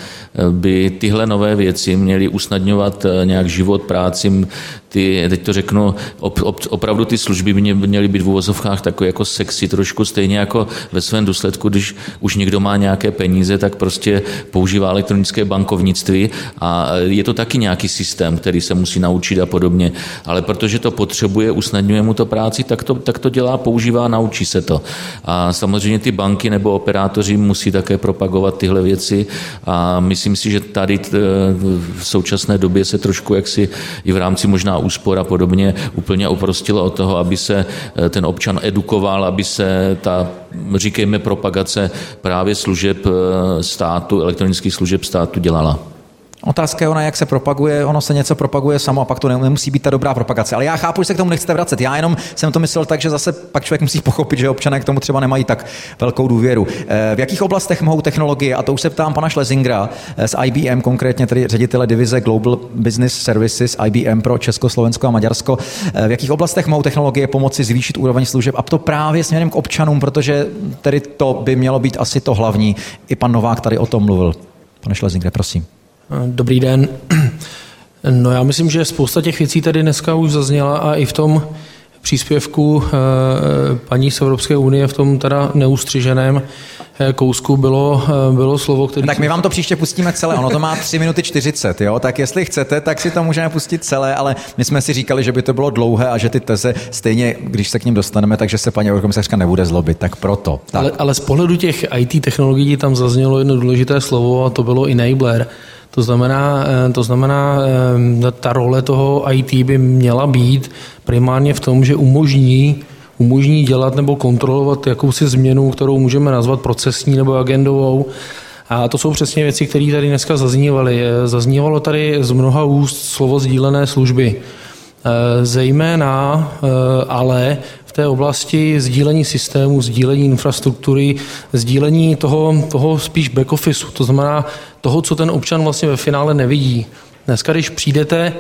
by tyhle nové věci měly usnadňovat nějak život, práci, ty, teď to řeknu, op, op, opravdu ty služby by měly být v uvozovkách takové jako sexy trošku, stejně jako ve svém důsledku, když už někdo má nějaké peníze, tak prostě používá elektronické bankovnictví a je to taky nějaký systém, který se musí naučit a podobně, ale protože to potřebuje, usnadňuje mu to práci, tak to, tak to dělá, používá, naučí se to. A samozřejmě ty banky nebo operátoři musí také propagovat tyhle věci a myslím si, že tady v současné době se trošku jaksi i v rámci možná úspor a podobně úplně uprostilo od toho, aby se ten občan edukoval, aby se ta, říkejme, propagace právě služeb státu, elektronických služeb státu dělala. Otázka je ona, jak se propaguje, ono se něco propaguje samo a pak to nemusí být ta dobrá propagace. Ale já chápu, že se k tomu nechcete vracet. Já jenom jsem to myslel tak, že zase pak člověk musí pochopit, že občané k tomu třeba nemají tak velkou důvěru. V jakých oblastech mohou technologie, a to už se ptám pana Schlesingera z I B M, konkrétně tedy ředitele divize Global Business Services I B M pro Česko, Slovensko a Maďarsko, v jakých oblastech mohou technologie pomoci zvýšit úroveň služeb, a to právě směrem k občanům, protože tedy to by mělo být asi to hlavní. I pan Novák tady o tom mluvil. Pane Schlesingere, prosím. Dobrý den. No já myslím, že spousta těch věcí tady dneska už zazněla a i v tom příspěvku paní z Evropské unie, v tom teda neustřiženém kousku bylo, bylo slovo, které... Tak my vám to příště pustíme celé, ono to má tři minuty čtyřicet, jo? Tak jestli chcete, tak si to můžeme pustit celé, ale my jsme si říkali, že by to bylo dlouhé a že ty teze stejně, když se k ním dostaneme, takže se paní eurokomisařka nebude zlobit, tak proto. Tak. Ale, ale z pohledu těch I T technologií tam zaznělo jedno důležité slovo a to bylo enabler. To znamená, to znamená, ta role toho I T by měla být primárně v tom, že umožní, umožní dělat nebo kontrolovat jakousi změnu, kterou můžeme nazvat procesní nebo agendovou. A to jsou přesně věci, které tady dneska zaznívaly. Zaznívalo tady z mnoha úst slovo sdílené služby. Zejména ale v té oblasti sdílení systému, sdílení infrastruktury, sdílení toho, toho spíš back office, to znamená toho, co ten občan vlastně ve finále nevidí. Dneska, když přijdete,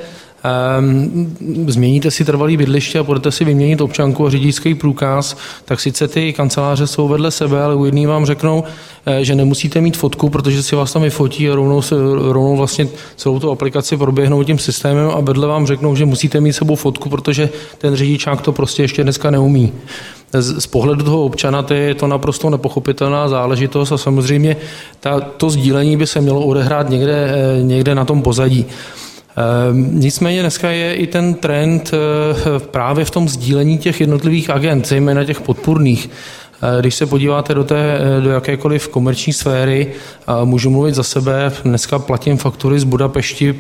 um, změníte si trvalý bydliště a budete si vyměnit občanku a řidičský průkaz, tak sice ty kanceláře jsou vedle sebe, ale u jedný vám řeknou, že nemusíte mít fotku, protože si vás tam vyfotí a rovnou, se, rovnou vlastně celou tu aplikaci proběhnou tím systémem a vedle vám řeknou, že musíte mít sebou fotku, protože ten řidičák to prostě ještě dneska neumí. Z pohledu toho občana to je to naprosto nepochopitelná záležitost a samozřejmě ta, to sdílení by se mělo odehrát někde, někde na tom pozadí. Nicméně dneska je i ten trend právě v tom sdílení těch jednotlivých agent, zejména těch podpůrných. Když se podíváte do, té, do jakékoliv komerční sféry, můžu mluvit za sebe, dneska platím faktury z Budapešti,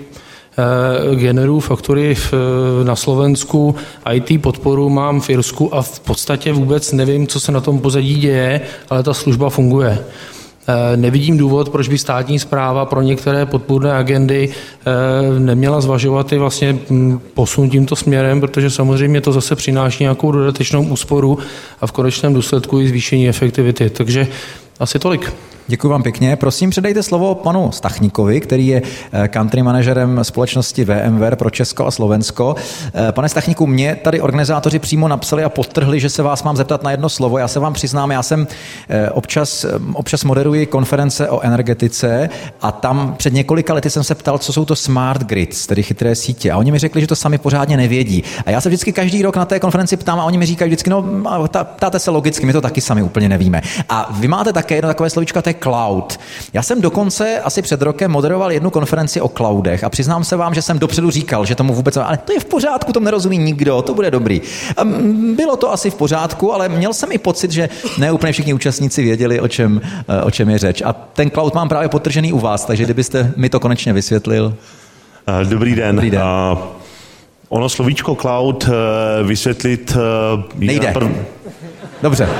generuju faktury v, na Slovensku, I T podporu mám v Irsku a v podstatě vůbec nevím, co se na tom pozadí děje, ale ta služba funguje. Nevidím důvod, proč by státní správa pro některé podpůrné agendy neměla zvažovat i vlastně posun tímto směrem, protože samozřejmě to zase přináší nějakou dodatečnou úsporu a v konečném důsledku i zvýšení efektivity. Takže asi tolik. Děkuji vám pěkně. Prosím, předejte slovo panu Stachníkovi, který je country manažerem společnosti VMware pro Česko a Slovensko. Pane Stachníku, mě tady organizátoři přímo napsali a podtrhli, že se vás mám zeptat na jedno slovo. Já se vám přiznám, já jsem občas, občas moderuji konference o energetice a tam před několika lety jsem se ptal, co jsou to smart grids, tedy chytré sítě. A oni mi řekli, že to sami pořádně nevědí. A já se vždycky každý rok na té konferenci ptám a oni mi říkají vždycky, no ptáte se logicky, my to taky sami úplně nevíme. A vy máte také jedno takové slovíčko, to je cloud. Já jsem dokonce asi před rokem moderoval jednu konferenci o cloudech a přiznám se vám, že jsem dopředu říkal, že tomu vůbec, ale to je v pořádku, tomu nerozumí nikdo, to bude dobrý. Bylo to asi v pořádku, ale měl jsem i pocit, že ne úplně všichni účastníci věděli, o čem, o čem je řeč. A ten cloud mám právě podtržený u vás, takže kdybyste mi to konečně vysvětlil. Dobrý den. Dobrý den. Uh, ono slovíčko cloud uh, vysvětlit... Uh, Nejde. Prv... Dobře.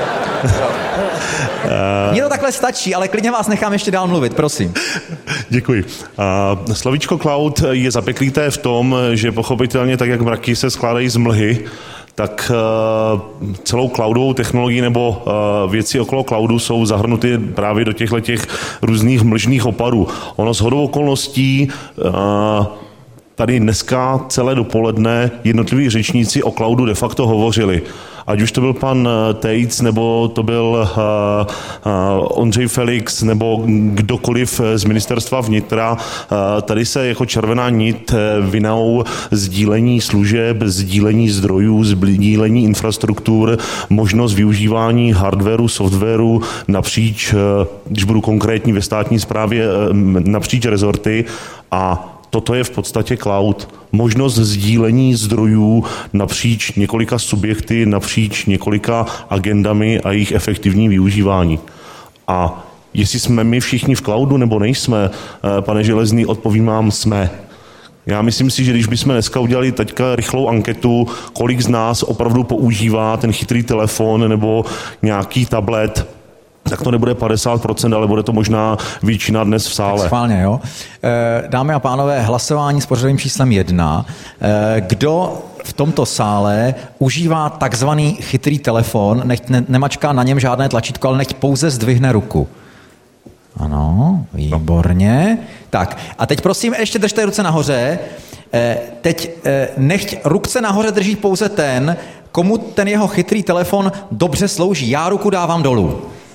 Mně to takhle stačí, ale klidně vás nechám ještě dál mluvit, prosím. Děkuji. Uh, slovíčko cloud je zapeklité v tom, že pochopitelně tak, jak mraky se skládají z mlhy, tak uh, celou cloudovou technologii nebo uh, věci okolo cloudu jsou zahrnuty právě do těchto těch různých mlžných oparů. Ono shodou okolností uh, tady dneska celé dopoledne jednotliví řečníci o cloudu de facto hovořili. Ať už to byl pan Tejc, nebo to byl uh, uh, Ondřej Felix, nebo kdokoliv z ministerstva vnitra, uh, tady se jako červená nit vinou sdílení služeb, sdílení zdrojů, sdílení infrastruktur, možnost využívání hardwareu, softwaru napříč, uh, když budu konkrétní ve státní správě, uh, napříč rezorty a toto je v podstatě cloud. Možnost sdílení zdrojů napříč několika subjekty, napříč několika agendami a jejich efektivní využívání. A jestli jsme my všichni v cloudu nebo nejsme, pane Železný, odpovím vám, jsme. Já myslím si, že když bychom dneska udělali teďka rychlou anketu, kolik z nás opravdu používá ten chytrý telefon nebo nějaký tablet, tak to nebude padesát procent, ale bude to možná většina dnes v sále. Tak schválně, jo. Dámy a pánové, hlasování s pořadovým číslem jedna. Kdo v tomto sále užívá takzvaný chytrý telefon, nechť ne, nemačká na něm žádné tlačítko, ale nechť pouze zdvihne ruku. Ano, výborně. Tak, a teď prosím, ještě držte ruce nahoře. Teď nechť ruce nahoře drží pouze ten, komu ten jeho chytrý telefon dobře slouží. Já ruku dávám dolů.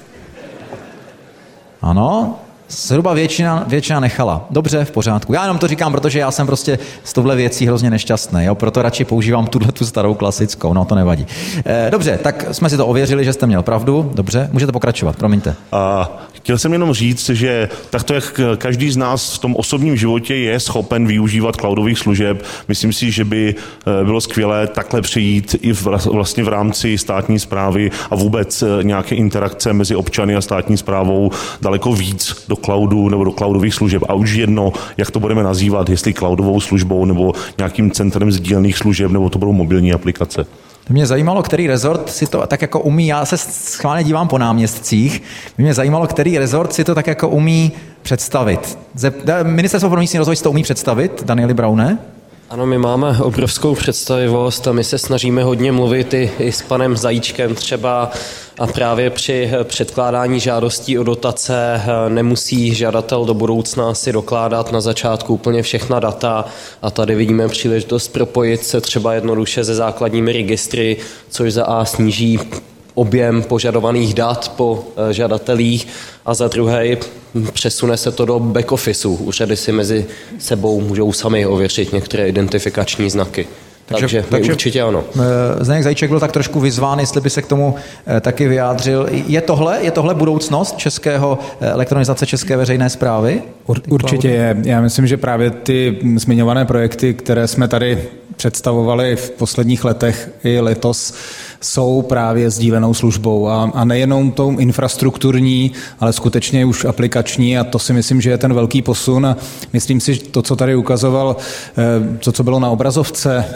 Ano, zhruba většina, většina nechala. Dobře, v pořádku. Já jenom to říkám, protože já jsem prostě s touhle věcí hrozně nešťastný, jo? Proto radši používám tuhle tu starou klasickou, no to nevadí. E, dobře, tak jsme si to ověřili, že jste měl pravdu. Dobře, můžete pokračovat, promiňte. A chtěl jsem jenom říct, že takto, jak každý z nás v tom osobním životě je schopen využívat cloudových služeb, myslím si, že by bylo skvělé takhle přejít i v, vlastně v rámci státní správy a vůbec nějaké interakce mezi občany a státní správou daleko víc do cloudu nebo do cloudových služeb. A už jedno, jak to budeme nazývat, jestli cloudovou službou nebo nějakým centrem sdílených služeb, nebo to budou mobilní aplikace. To mě zajímalo, který rezort si to tak jako umí, já se schválně dívám po náměstcích, mě zajímalo, který rezort si to tak jako umí představit. Ministerstvo pro místní rozvoj si to umí představit, Danieli Braune? Ano, my máme obrovskou představivost a my se snažíme hodně mluvit i, i s panem Zajíčkem třeba a právě při předkládání žádostí o dotace nemusí žadatel do budoucna si dokládat na začátku úplně všechna data a tady vidíme příležitost propojit se třeba jednoduše se základními registry, což za A sníží objem požadovaných dat po žadatelích a za druhé přesune se to do back officeu. Úřady si mezi sebou můžou sami ověřit některé identifikační znaky. Takže, takže, takže určitě ano. Zdeněk Zajíček byl tak trošku vyzván, jestli by se k tomu taky vyjádřil. Je tohle, je tohle budoucnost českého, elektronizace české veřejné správy? Určitě je. Já myslím, že právě ty zmiňované projekty, které jsme tady představovali v posledních letech i letos, jsou právě sdílenou službou a, a nejenom tou infrastrukturní, ale skutečně už aplikační a to si myslím, že je ten velký posun a myslím si, že to, co tady ukazoval, to, co bylo na obrazovce,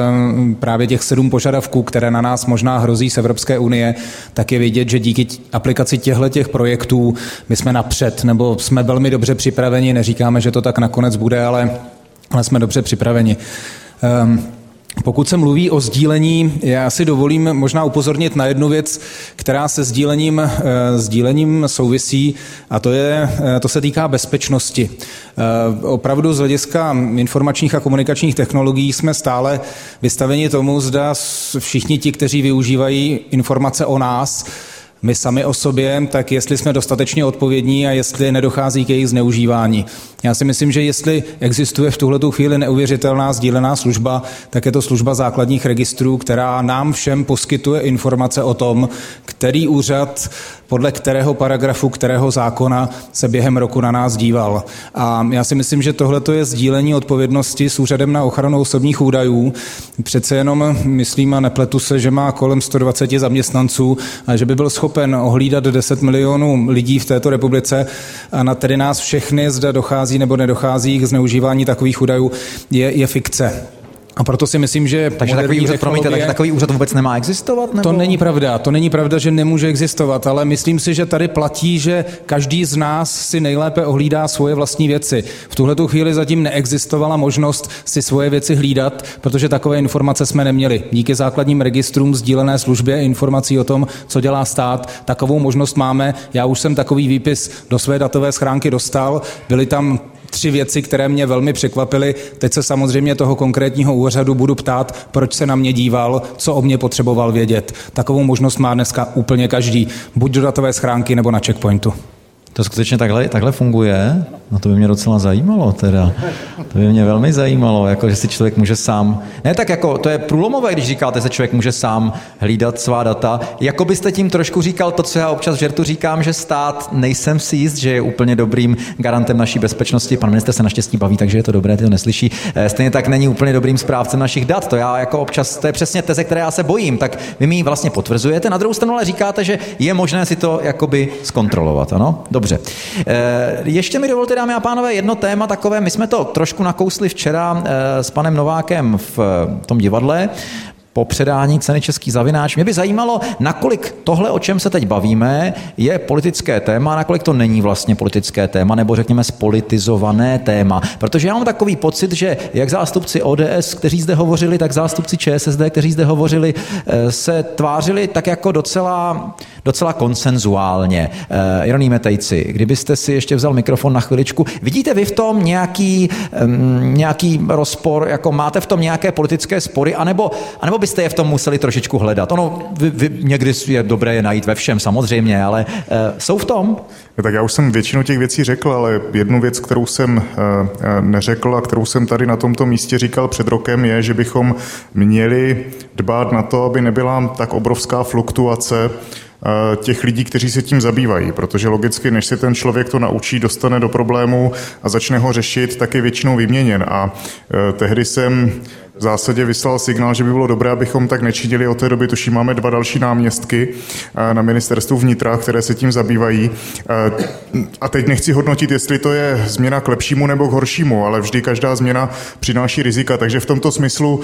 právě těch sedm požadavků, které na nás možná hrozí z Evropské unie, tak je vidět, že díky aplikaci těchto projektů my jsme napřed, nebo jsme velmi dobře připraveni, neříkáme, že to tak nakonec bude, ale, ale jsme dobře připraveni. Um, Pokud se mluví o sdílení, já si dovolím možná upozornit na jednu věc, která se sdílením, sdílením souvisí, a to, je, to se týká bezpečnosti. Opravdu z hlediska informačních a komunikačních technologií jsme stále vystaveni tomu, zda všichni ti, kteří využívají informace o nás, my sami o sobě, tak jestli jsme dostatečně odpovědní a jestli nedochází k jejich zneužívání. Já si myslím, že jestli existuje v tuhletu chvíli neuvěřitelná sdílená služba, tak je to služba základních registrů, která nám všem poskytuje informace o tom, který úřad, podle kterého paragrafu, kterého zákona se během roku na nás díval. A já si myslím, že tohle je sdílení odpovědnosti s Úřadem na ochranu osobních údajů. Přece jenom myslím a nepletu se, že má kolem sto dvacet zaměstnanců a že by byl schopen ohlídat deset milionů lidí v této republice a na tedy nás všechny, zda dochází nebo nedochází k zneužívání takových údajů, je, je fikce. A proto si myslím, že... Takže takový úřad, promiňte, takže takový úřad vůbec nemá existovat? Nebo? To není pravda, to není pravda, že nemůže existovat, ale myslím si, že tady platí, že každý z nás si nejlépe ohlídá svoje vlastní věci. V tuhletu chvíli zatím neexistovala možnost si svoje věci hlídat, protože takové informace jsme neměli. Díky základním registrům sdílené službě informací o tom, co dělá stát, takovou možnost máme. Já už jsem takový výpis do své datové schránky dostal, byly tam tři věci, které mě velmi překvapily. Teď se samozřejmě toho konkrétního úřadu budu ptát, proč se na mě díval, co o mě potřeboval vědět. Takovou možnost má dneska úplně každý, buď do datové schránky nebo na checkpointu. To skutečně takhle, takhle funguje? No to by mě docela zajímalo teda. To by mě velmi zajímalo, jako že si člověk může sám... Ne, tak jako to je průlomové, když říkáte, že člověk může sám hlídat svá data. Jako byste tím trošku říkal to, co já občas v žertu říkám, že stát, nejsem si jist, že je úplně dobrým garantem naší bezpečnosti. Pan ministr se naštěstí baví, takže je to dobré, ty to neslyší. Stejně tak není úplně dobrým správcem našich dat. To já jako občas, to je přesně teze, které já se bojím. Tak vy mi vlastně potvrzujete. Na druhou stranu ale říkáte, že je možné si to jakoby zkontrolovat, ano? Dobře. Ještě mi dovolte, dámy a pánové, jedno téma takové, my jsme to trošku nakousli včera s panem Novákem v tom divadle. po předání ceny Český zavináč. Mě by zajímalo, nakolik tohle, o čem se teď bavíme, je politické téma, nakolik to není vlastně politické téma, nebo řekněme spolitizované téma. Protože já mám takový pocit, že jak zástupci O D S, kteří zde hovořili, tak zástupci Č S S D, kteří zde hovořili, se tvářili tak jako docela, docela konsenzuálně. Jeronýme Tejci, kdybyste si ještě vzal mikrofon na chviličku, vidíte vy v tom nějaký, nějaký rozpor, jako máte v tom nějaké politické spory, anebo, anebo byste je v tom museli trošičku hledat? Ono vy, vy, někdy je dobré je najít ve všem samozřejmě, ale uh, jsou v tom? Tak já už jsem většinu těch věcí řekl, ale jednu věc, kterou jsem uh, neřekl a kterou jsem tady na tomto místě říkal před rokem, je, že bychom měli dbát na to, aby nebyla tak obrovská fluktuace těch lidí, kteří se tím zabývají, protože logicky, než se ten člověk to naučí, dostane do problému a začne ho řešit, tak je většinou vyměněn. A tehdy jsem v zásadě vyslal signál, že by bylo dobré, abychom tak nečinili. Od té doby tuším máme dva další náměstky na ministerstvu vnitra, které se tím zabývají. A teď nechci hodnotit, jestli to je změna k lepšímu nebo k horšímu, ale vždy každá změna přináší rizika. Takže v tomto smyslu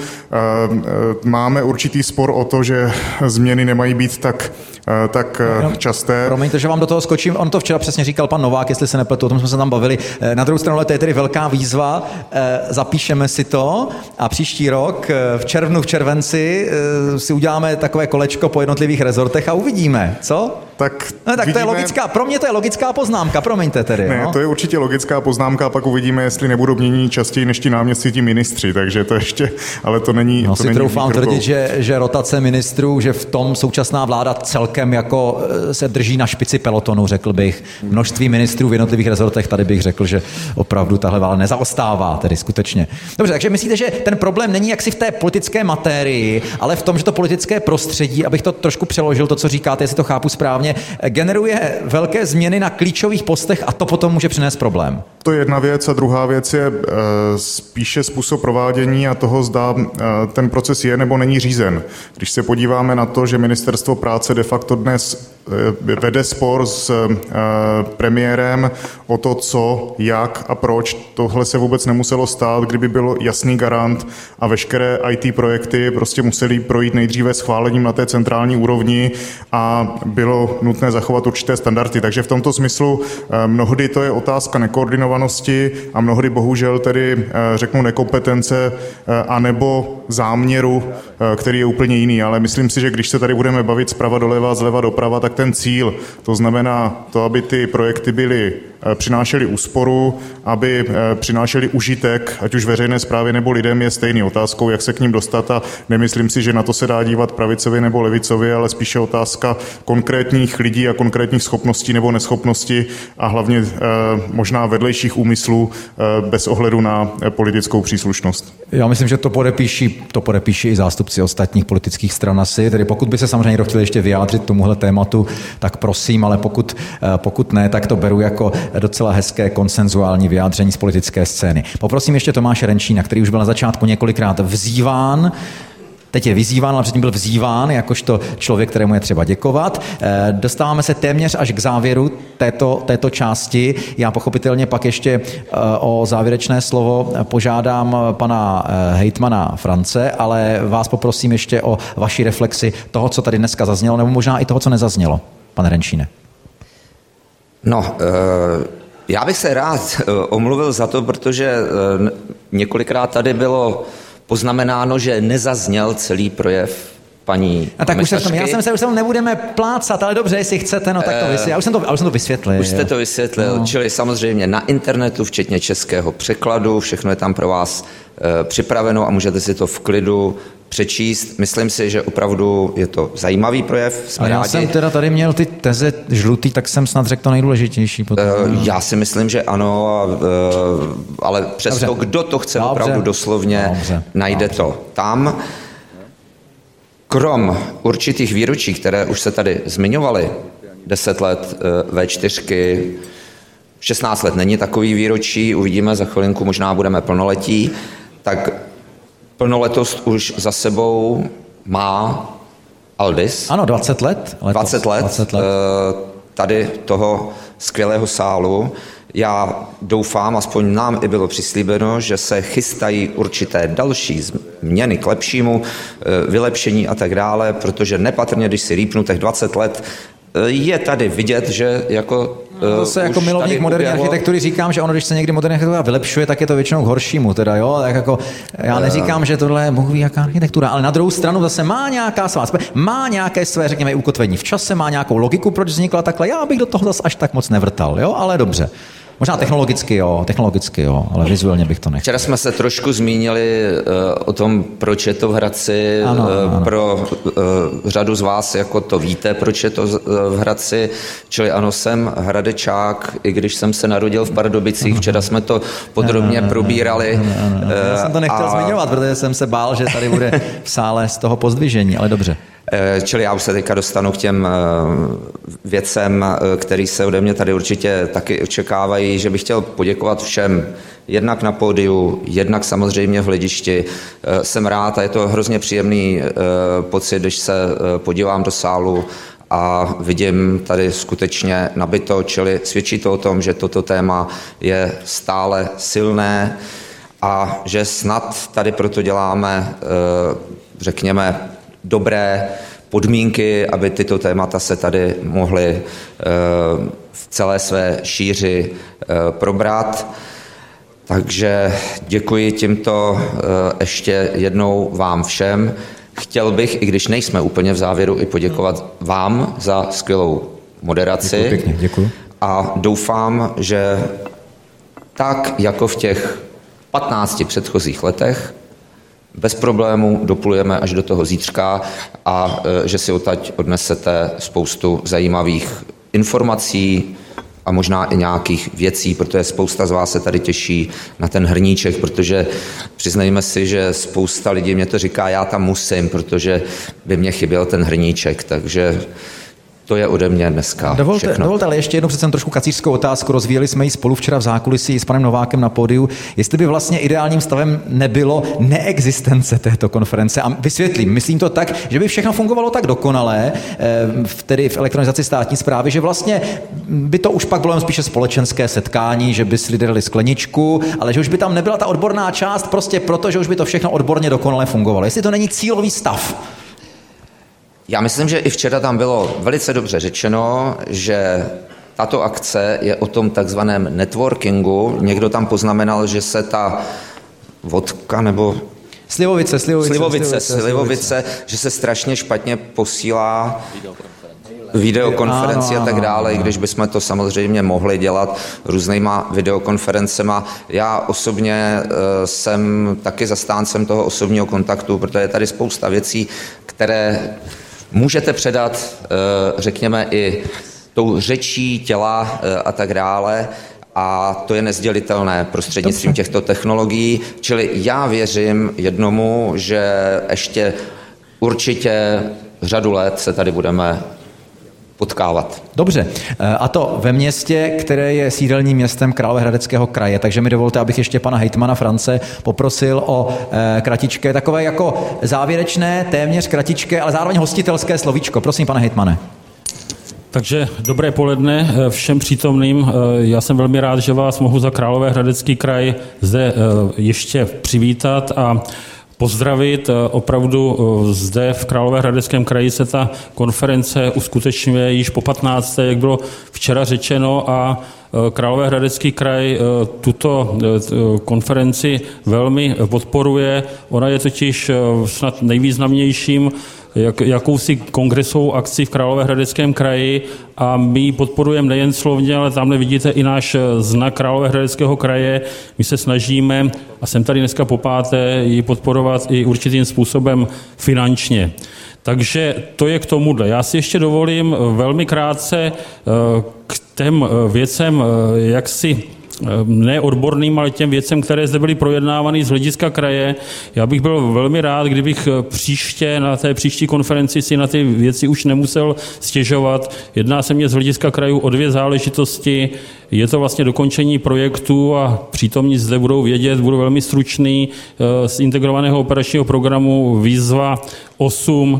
máme určitý spor o to, že změny nemají být tak tak časté. Promiňte, že vám do toho skočím. On to včera přesně říkal pan Novák, jestli se nepletu, o tom jsme se tam bavili. Na druhou stranu, ale to je tedy velká výzva. Zapíšeme si to a příští rok v červnu, v červenci si uděláme takové kolečko po jednotlivých rezortech a uvidíme, co? Tak, no, tak vidíme... to je logická, pro mě to je logická poznámka, promiňte tedy. Ne, no? to je určitě logická poznámka a pak uvidíme, jestli nebudou mění častěji než ti náměstci, ti ministři, takže to ještě, ale to není No to si není troufám tvrdit, že, že rotace ministrů, že v tom současná vláda celkem jako se drží na špici pelotonu, řekl bych. Množství ministrů v jednotlivých rezortech, tady bych řekl, že opravdu tahle vláda nezaostává, tedy skutečně. Dobře, takže myslíte, že ten problém není jaksi v té politické matérii, ale v tom, že to politické prostředí, abych to trošku přeložil, to, co říkáte, jestli to chápu správně, generuje velké změny na klíčových postech a to potom může přinést problém. To je jedna věc a druhá věc je e, spíše způsob provádění a toho zda e, ten proces je nebo není řízen. Když se podíváme na to, že Ministerstvo práce de facto dnes e, vede spor s e, premiérem o to, co, jak a proč, tohle se vůbec nemuselo stát, kdyby byl jasný garant a veškeré í té projekty prostě museli projít nejdříve schválením na té centrální úrovni a bylo nutné zachovat určité standardy. Takže v tomto smyslu e, mnohdy to je otázka nekoordinovanosti a mnohdy bohužel tedy řeknu nekompetence anebo záměru, který je úplně jiný. Ale myslím si, že když se tady budeme bavit zprava doleva, zleva doprava, tak ten cíl, to znamená to, aby ty projekty byly, přinášely úsporu, aby přinášely užitek, ať už veřejné správě nebo lidem, je stejný. Otázkou, jak se k ním dostat a nemyslím si, že na to se dá dívat pravicově nebo levicově, ale spíše otázka konkrétních lidí a konkrétních schopností nebo neschopností a hlavně možná vedlejších úmyslů bez ohledu na politickou příslušnost. Já myslím, že to podepíší, to podepíší i zástupci ostatních politických stran asi. Tedy pokud by se samozřejmě někdo chtěl ještě vyjádřit tomuhle tématu, tak prosím, ale pokud, pokud ne, tak to beru jako docela hezké konsenzuální vyjádření z politické scény. Poprosím ještě Tomáše Renčína, který už byl na začátku několikrát vzýván. Teď je vyzýván, ale předtím byl vzýván, jakožto člověk, kterému je třeba děkovat. Dostáváme se téměř až k závěru této, této části. Já pochopitelně pak ještě o závěrečné slovo požádám pana hejtmana France, ale vás poprosím ještě o vaši reflexi toho, co tady dneska zaznělo, nebo možná i toho, co nezaznělo, pane Renčíne. No, já bych se rád omluvil za to, protože několikrát tady bylo poznamenáno, že nezazněl celý projev paní A tak už se v tom, já jsem se už se nebudeme plácat, ale dobře, jestli chcete, no tak to vysvětlím. Já už jsem to, já už jsem to vysvětlil. Už jste to vysvětlil, no. Čili samozřejmě na internetu, včetně českého překladu, všechno je tam pro vás e, připraveno a můžete si to v klidu přečíst. Myslím si, že opravdu je to zajímavý projev. Jsme a já rádi. jsem teda tady měl ty teze žlutý, tak jsem snad řekl to nejdůležitější. Potom. E, já si myslím, že ano, e, ale přesto, Dobře. Kdo to chce Dobře. Opravdu doslovně, Dobře. najde Dobře. To tam. Krom určitých výročí, které už se tady zmiňovaly, deset let vé čtyřky, šestnáct let není takový výročí, uvidíme, za chvilinku možná budeme plnoletí, tak plnoletost už za sebou má Aldis. Ano, dvacet let. Letos, dvacet let, dvacet let tady toho skvělého sálu. Já doufám, aspoň nám i bylo přislíbeno, že se chystají určité další změny k lepšímu, vylepšení a tak dále, protože nepatrně, když si rýpnu těch dvacet let, je tady vidět, že jako No, to se jako milovník moderní uběhlo. architektury říkám, že ono, když se někdy moderní architektura vylepšuje, tak je to většinou k horšímu, teda jo, tak jako já neříkám, že tohle je bohu ví jaká architektura, ale na druhou stranu zase má nějaká svá, má nějaké své, řekněme, ukotvení v čase, má nějakou logiku, proč vznikla takhle, já bych do toho zase až tak moc nevrtal, jo, ale dobře. Možná technologicky jo, technologicky jo, ale vizuálně bych to nechtěl. Včera jsme se trošku zmínili uh, o tom, proč je to v Hradci. Ano, uh, ano. Pro uh, řadu z vás jako to víte, proč je to uh, v Hradci. Čili ano, jsem Hradečák, i když jsem se narodil v Pardubicích. Včera jsme to podrobně ano, ano, probírali. Ano, ano, ano. Já jsem to nechtěl a... zmiňovat, protože jsem se bál, že tady bude v sále z toho pozdvižení, ale dobře. Čili já už se teďka dostanu k těm věcem, které se ode mě tady určitě taky očekávají, že bych chtěl poděkovat všem, jednak na pódiu, jednak samozřejmě v hledišti. Jsem rád a je to hrozně příjemný pocit, když se podívám do sálu a vidím tady skutečně nabito, čili svědčí to o tom, že toto téma je stále silné a že snad tady proto děláme, řekněme, dobré podmínky, aby tyto témata se tady mohly v celé své šíři probrat. Takže děkuji tímto ještě jednou vám všem. Chtěl bych, i když nejsme úplně v závěru, i poděkovat vám za skvělou moderaci. Děkuji pěkně, děkuji. A doufám, že tak jako v těch patnácti předchozích letech bez problémů doplujeme až do toho zítřka a že si odtaď odnesete spoustu zajímavých informací a možná i nějakých věcí, protože spousta z vás se tady těší na ten hrníček, protože přiznejme si, že spousta lidí mě to říká, já tam musím, protože by mě chyběl ten hrníček, takže to je ode mě dneska dovolte, všechno. Dovolte, ale ještě jednou přece trošku kacířskou otázku. Rozvíjeli jsme ji spolu včera v zákulisí s panem Novákem na pódiu. Jestli by vlastně ideálním stavem nebylo neexistence této konference. A vysvětlím, myslím to tak, že by všechno fungovalo tak dokonale, tedy v elektronizaci státní správy, že vlastně by to už pak bylo jen spíše společenské setkání, že by si lidé dali skleničku, ale že už by tam nebyla ta odborná část, prostě proto, že už by to všechno odborně dokonale fungovalo. Jestli to není cílový stav. Já myslím, že i včera tam bylo velice dobře řečeno, že tato akce je o tom takzvaném networkingu. Někdo tam poznamenal, že se ta vodka nebo... Slivovice, slivovice, slivovice, slivovice, slivovice, že se strašně špatně posílá videokonferenci a tak dále, i když bychom to samozřejmě mohli dělat různýma videokonferencema. Já osobně uh, jsem taky zastáncem toho osobního kontaktu, protože je tady spousta věcí, které můžete předat, uh, řekněme, i tou řečí těla uh, a tak dále. A to je nezdělitelné prostřednictvím těchto technologií. Čili já věřím jednomu, že ještě určitě řadu let se tady budeme potkávat. Dobře, a to ve městě, které je sídelním městem Královéhradeckého kraje, takže mi dovolte, abych ještě pana hejtmana France poprosil o kratičké, takové jako závěrečné, téměř kratičké, ale zároveň hostitelské slovíčko. Prosím, pane hejtmane. Takže dobré poledne všem přítomným. Já jsem velmi rád, že vás mohu za Královéhradecký kraj zde ještě přivítat a pozdravit. Opravdu zde v Královéhradeckém kraji se ta konference uskutečňuje již po patnácté, jak bylo včera řečeno, a Královéhradecký kraj tuto konferenci velmi podporuje. Ona je totiž snad nejvýznamnějším jak, jakousi kongresovou akci v Královéhradeckém kraji a my ji podporujeme nejen slovně, ale tamhle vidíte i náš znak Královéhradeckého kraje. My se snažíme, a jsem tady dneska po páté, ji podporovat i určitým způsobem finančně. Takže to je k tomuhle. Já si ještě dovolím velmi krátce k těm věcem, jak si ne odborným, ale těm věcem, které zde byly projednávány z hlediska kraje. Já bych byl velmi rád, kdybych příště na té příští konferenci si na ty věci už nemusel stěžovat. Jedná se mě z hlediska krajů o dvě záležitosti. Je to vlastně dokončení projektu a přítomní zde budou vědět, budu velmi stručný, z integrovaného operačního programu Výzva osm.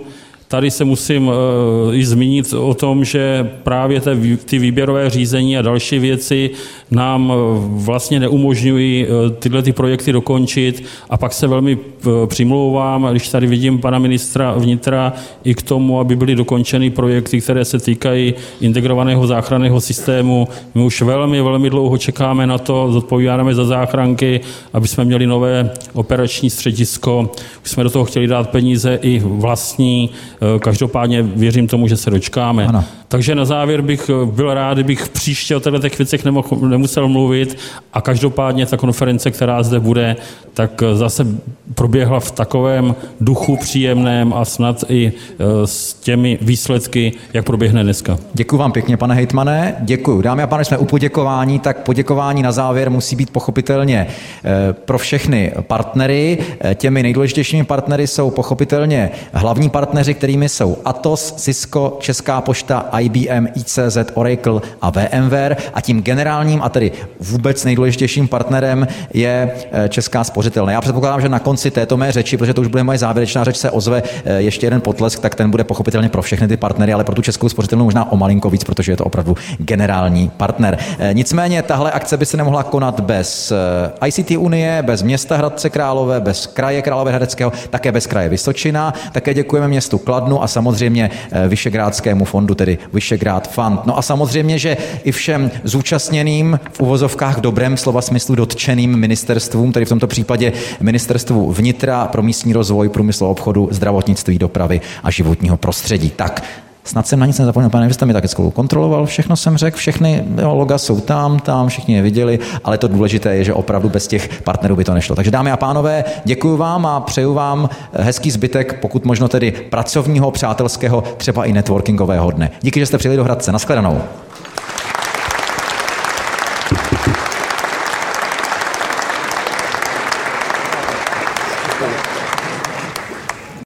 tady se musím i zmínit o tom, že právě ty výběrové řízení a další věci nám vlastně neumožňují tyhle ty projekty dokončit a pak se velmi přimlouvám, když tady vidím pana ministra vnitra i k tomu, aby byly dokončeny projekty, které se týkají integrovaného záchranného systému. My už velmi, velmi dlouho čekáme na to, zodpovídáme za záchranky, aby jsme měli nové operační středisko. Už jsme do toho chtěli dát peníze i vlastní. Každopádně věřím tomu, že se dočkáme. Ano. Takže na závěr bych byl rád, kdybych příště o těchto věcech nemusel mluvit a každopádně ta konference, která zde bude, tak zase proběhla v takovém duchu příjemném a snad i s těmi výsledky, jak proběhne dneska. Děkuji vám pěkně, pane hejtmane. Děkuji. Dámy a pánové, jsme u poděkování, tak poděkování na závěr musí být pochopitelně pro všechny partnery. Těmi nejdůležitějšími partnery jsou pochopitelně hlavní partneři, kterými jsou Atos, Cisco, Česká pošta, I B M, I C Z, Oracle a VMware a tím generálním a tedy vůbec nejdůležitějším partnerem je Česká spořitelna. Já předpokládám, že na konci této mé řeči, protože to už bude moje závěrečná řeč, se ozve ještě jeden potlesk, tak ten bude pochopitelně pro všechny ty partnery, ale pro tu Českou spořitelnu možná o malinko víc, protože je to opravdu generální partner. Nicméně tahle akce by se nemohla konat bez I C T Unie, bez města Hradce Králové, bez kraje Královéhradeckého, také bez kraje Vysočina. Také děkujeme městu Kladnu a samozřejmě Vyšegrádskému fondu, tedy Vyšegrád Fund. No a samozřejmě, že i všem zúčastněným v uvozovkách dobrém slova smyslu dotčeným ministerstvům, tedy v tomto případě ministerstvu vnitra, pro místní rozvoj, průmyslu, obchodu, zdravotnictví, dopravy a životního prostředí. Tak, snad jsem na nic nezapomněl, pane, vy jste mi také spolu kontroloval, všechno jsem řekl, všechny jo, loga jsou tam, tam, všichni je viděli, ale to důležité je, že opravdu bez těch partnerů by to nešlo. Takže dámy a pánové, děkuji vám a přeju vám hezký zbytek, pokud možno tedy pracovního, přátelského, třeba i networkingového dne. Díky, že jste přijeli do Hradce. Naschledanou.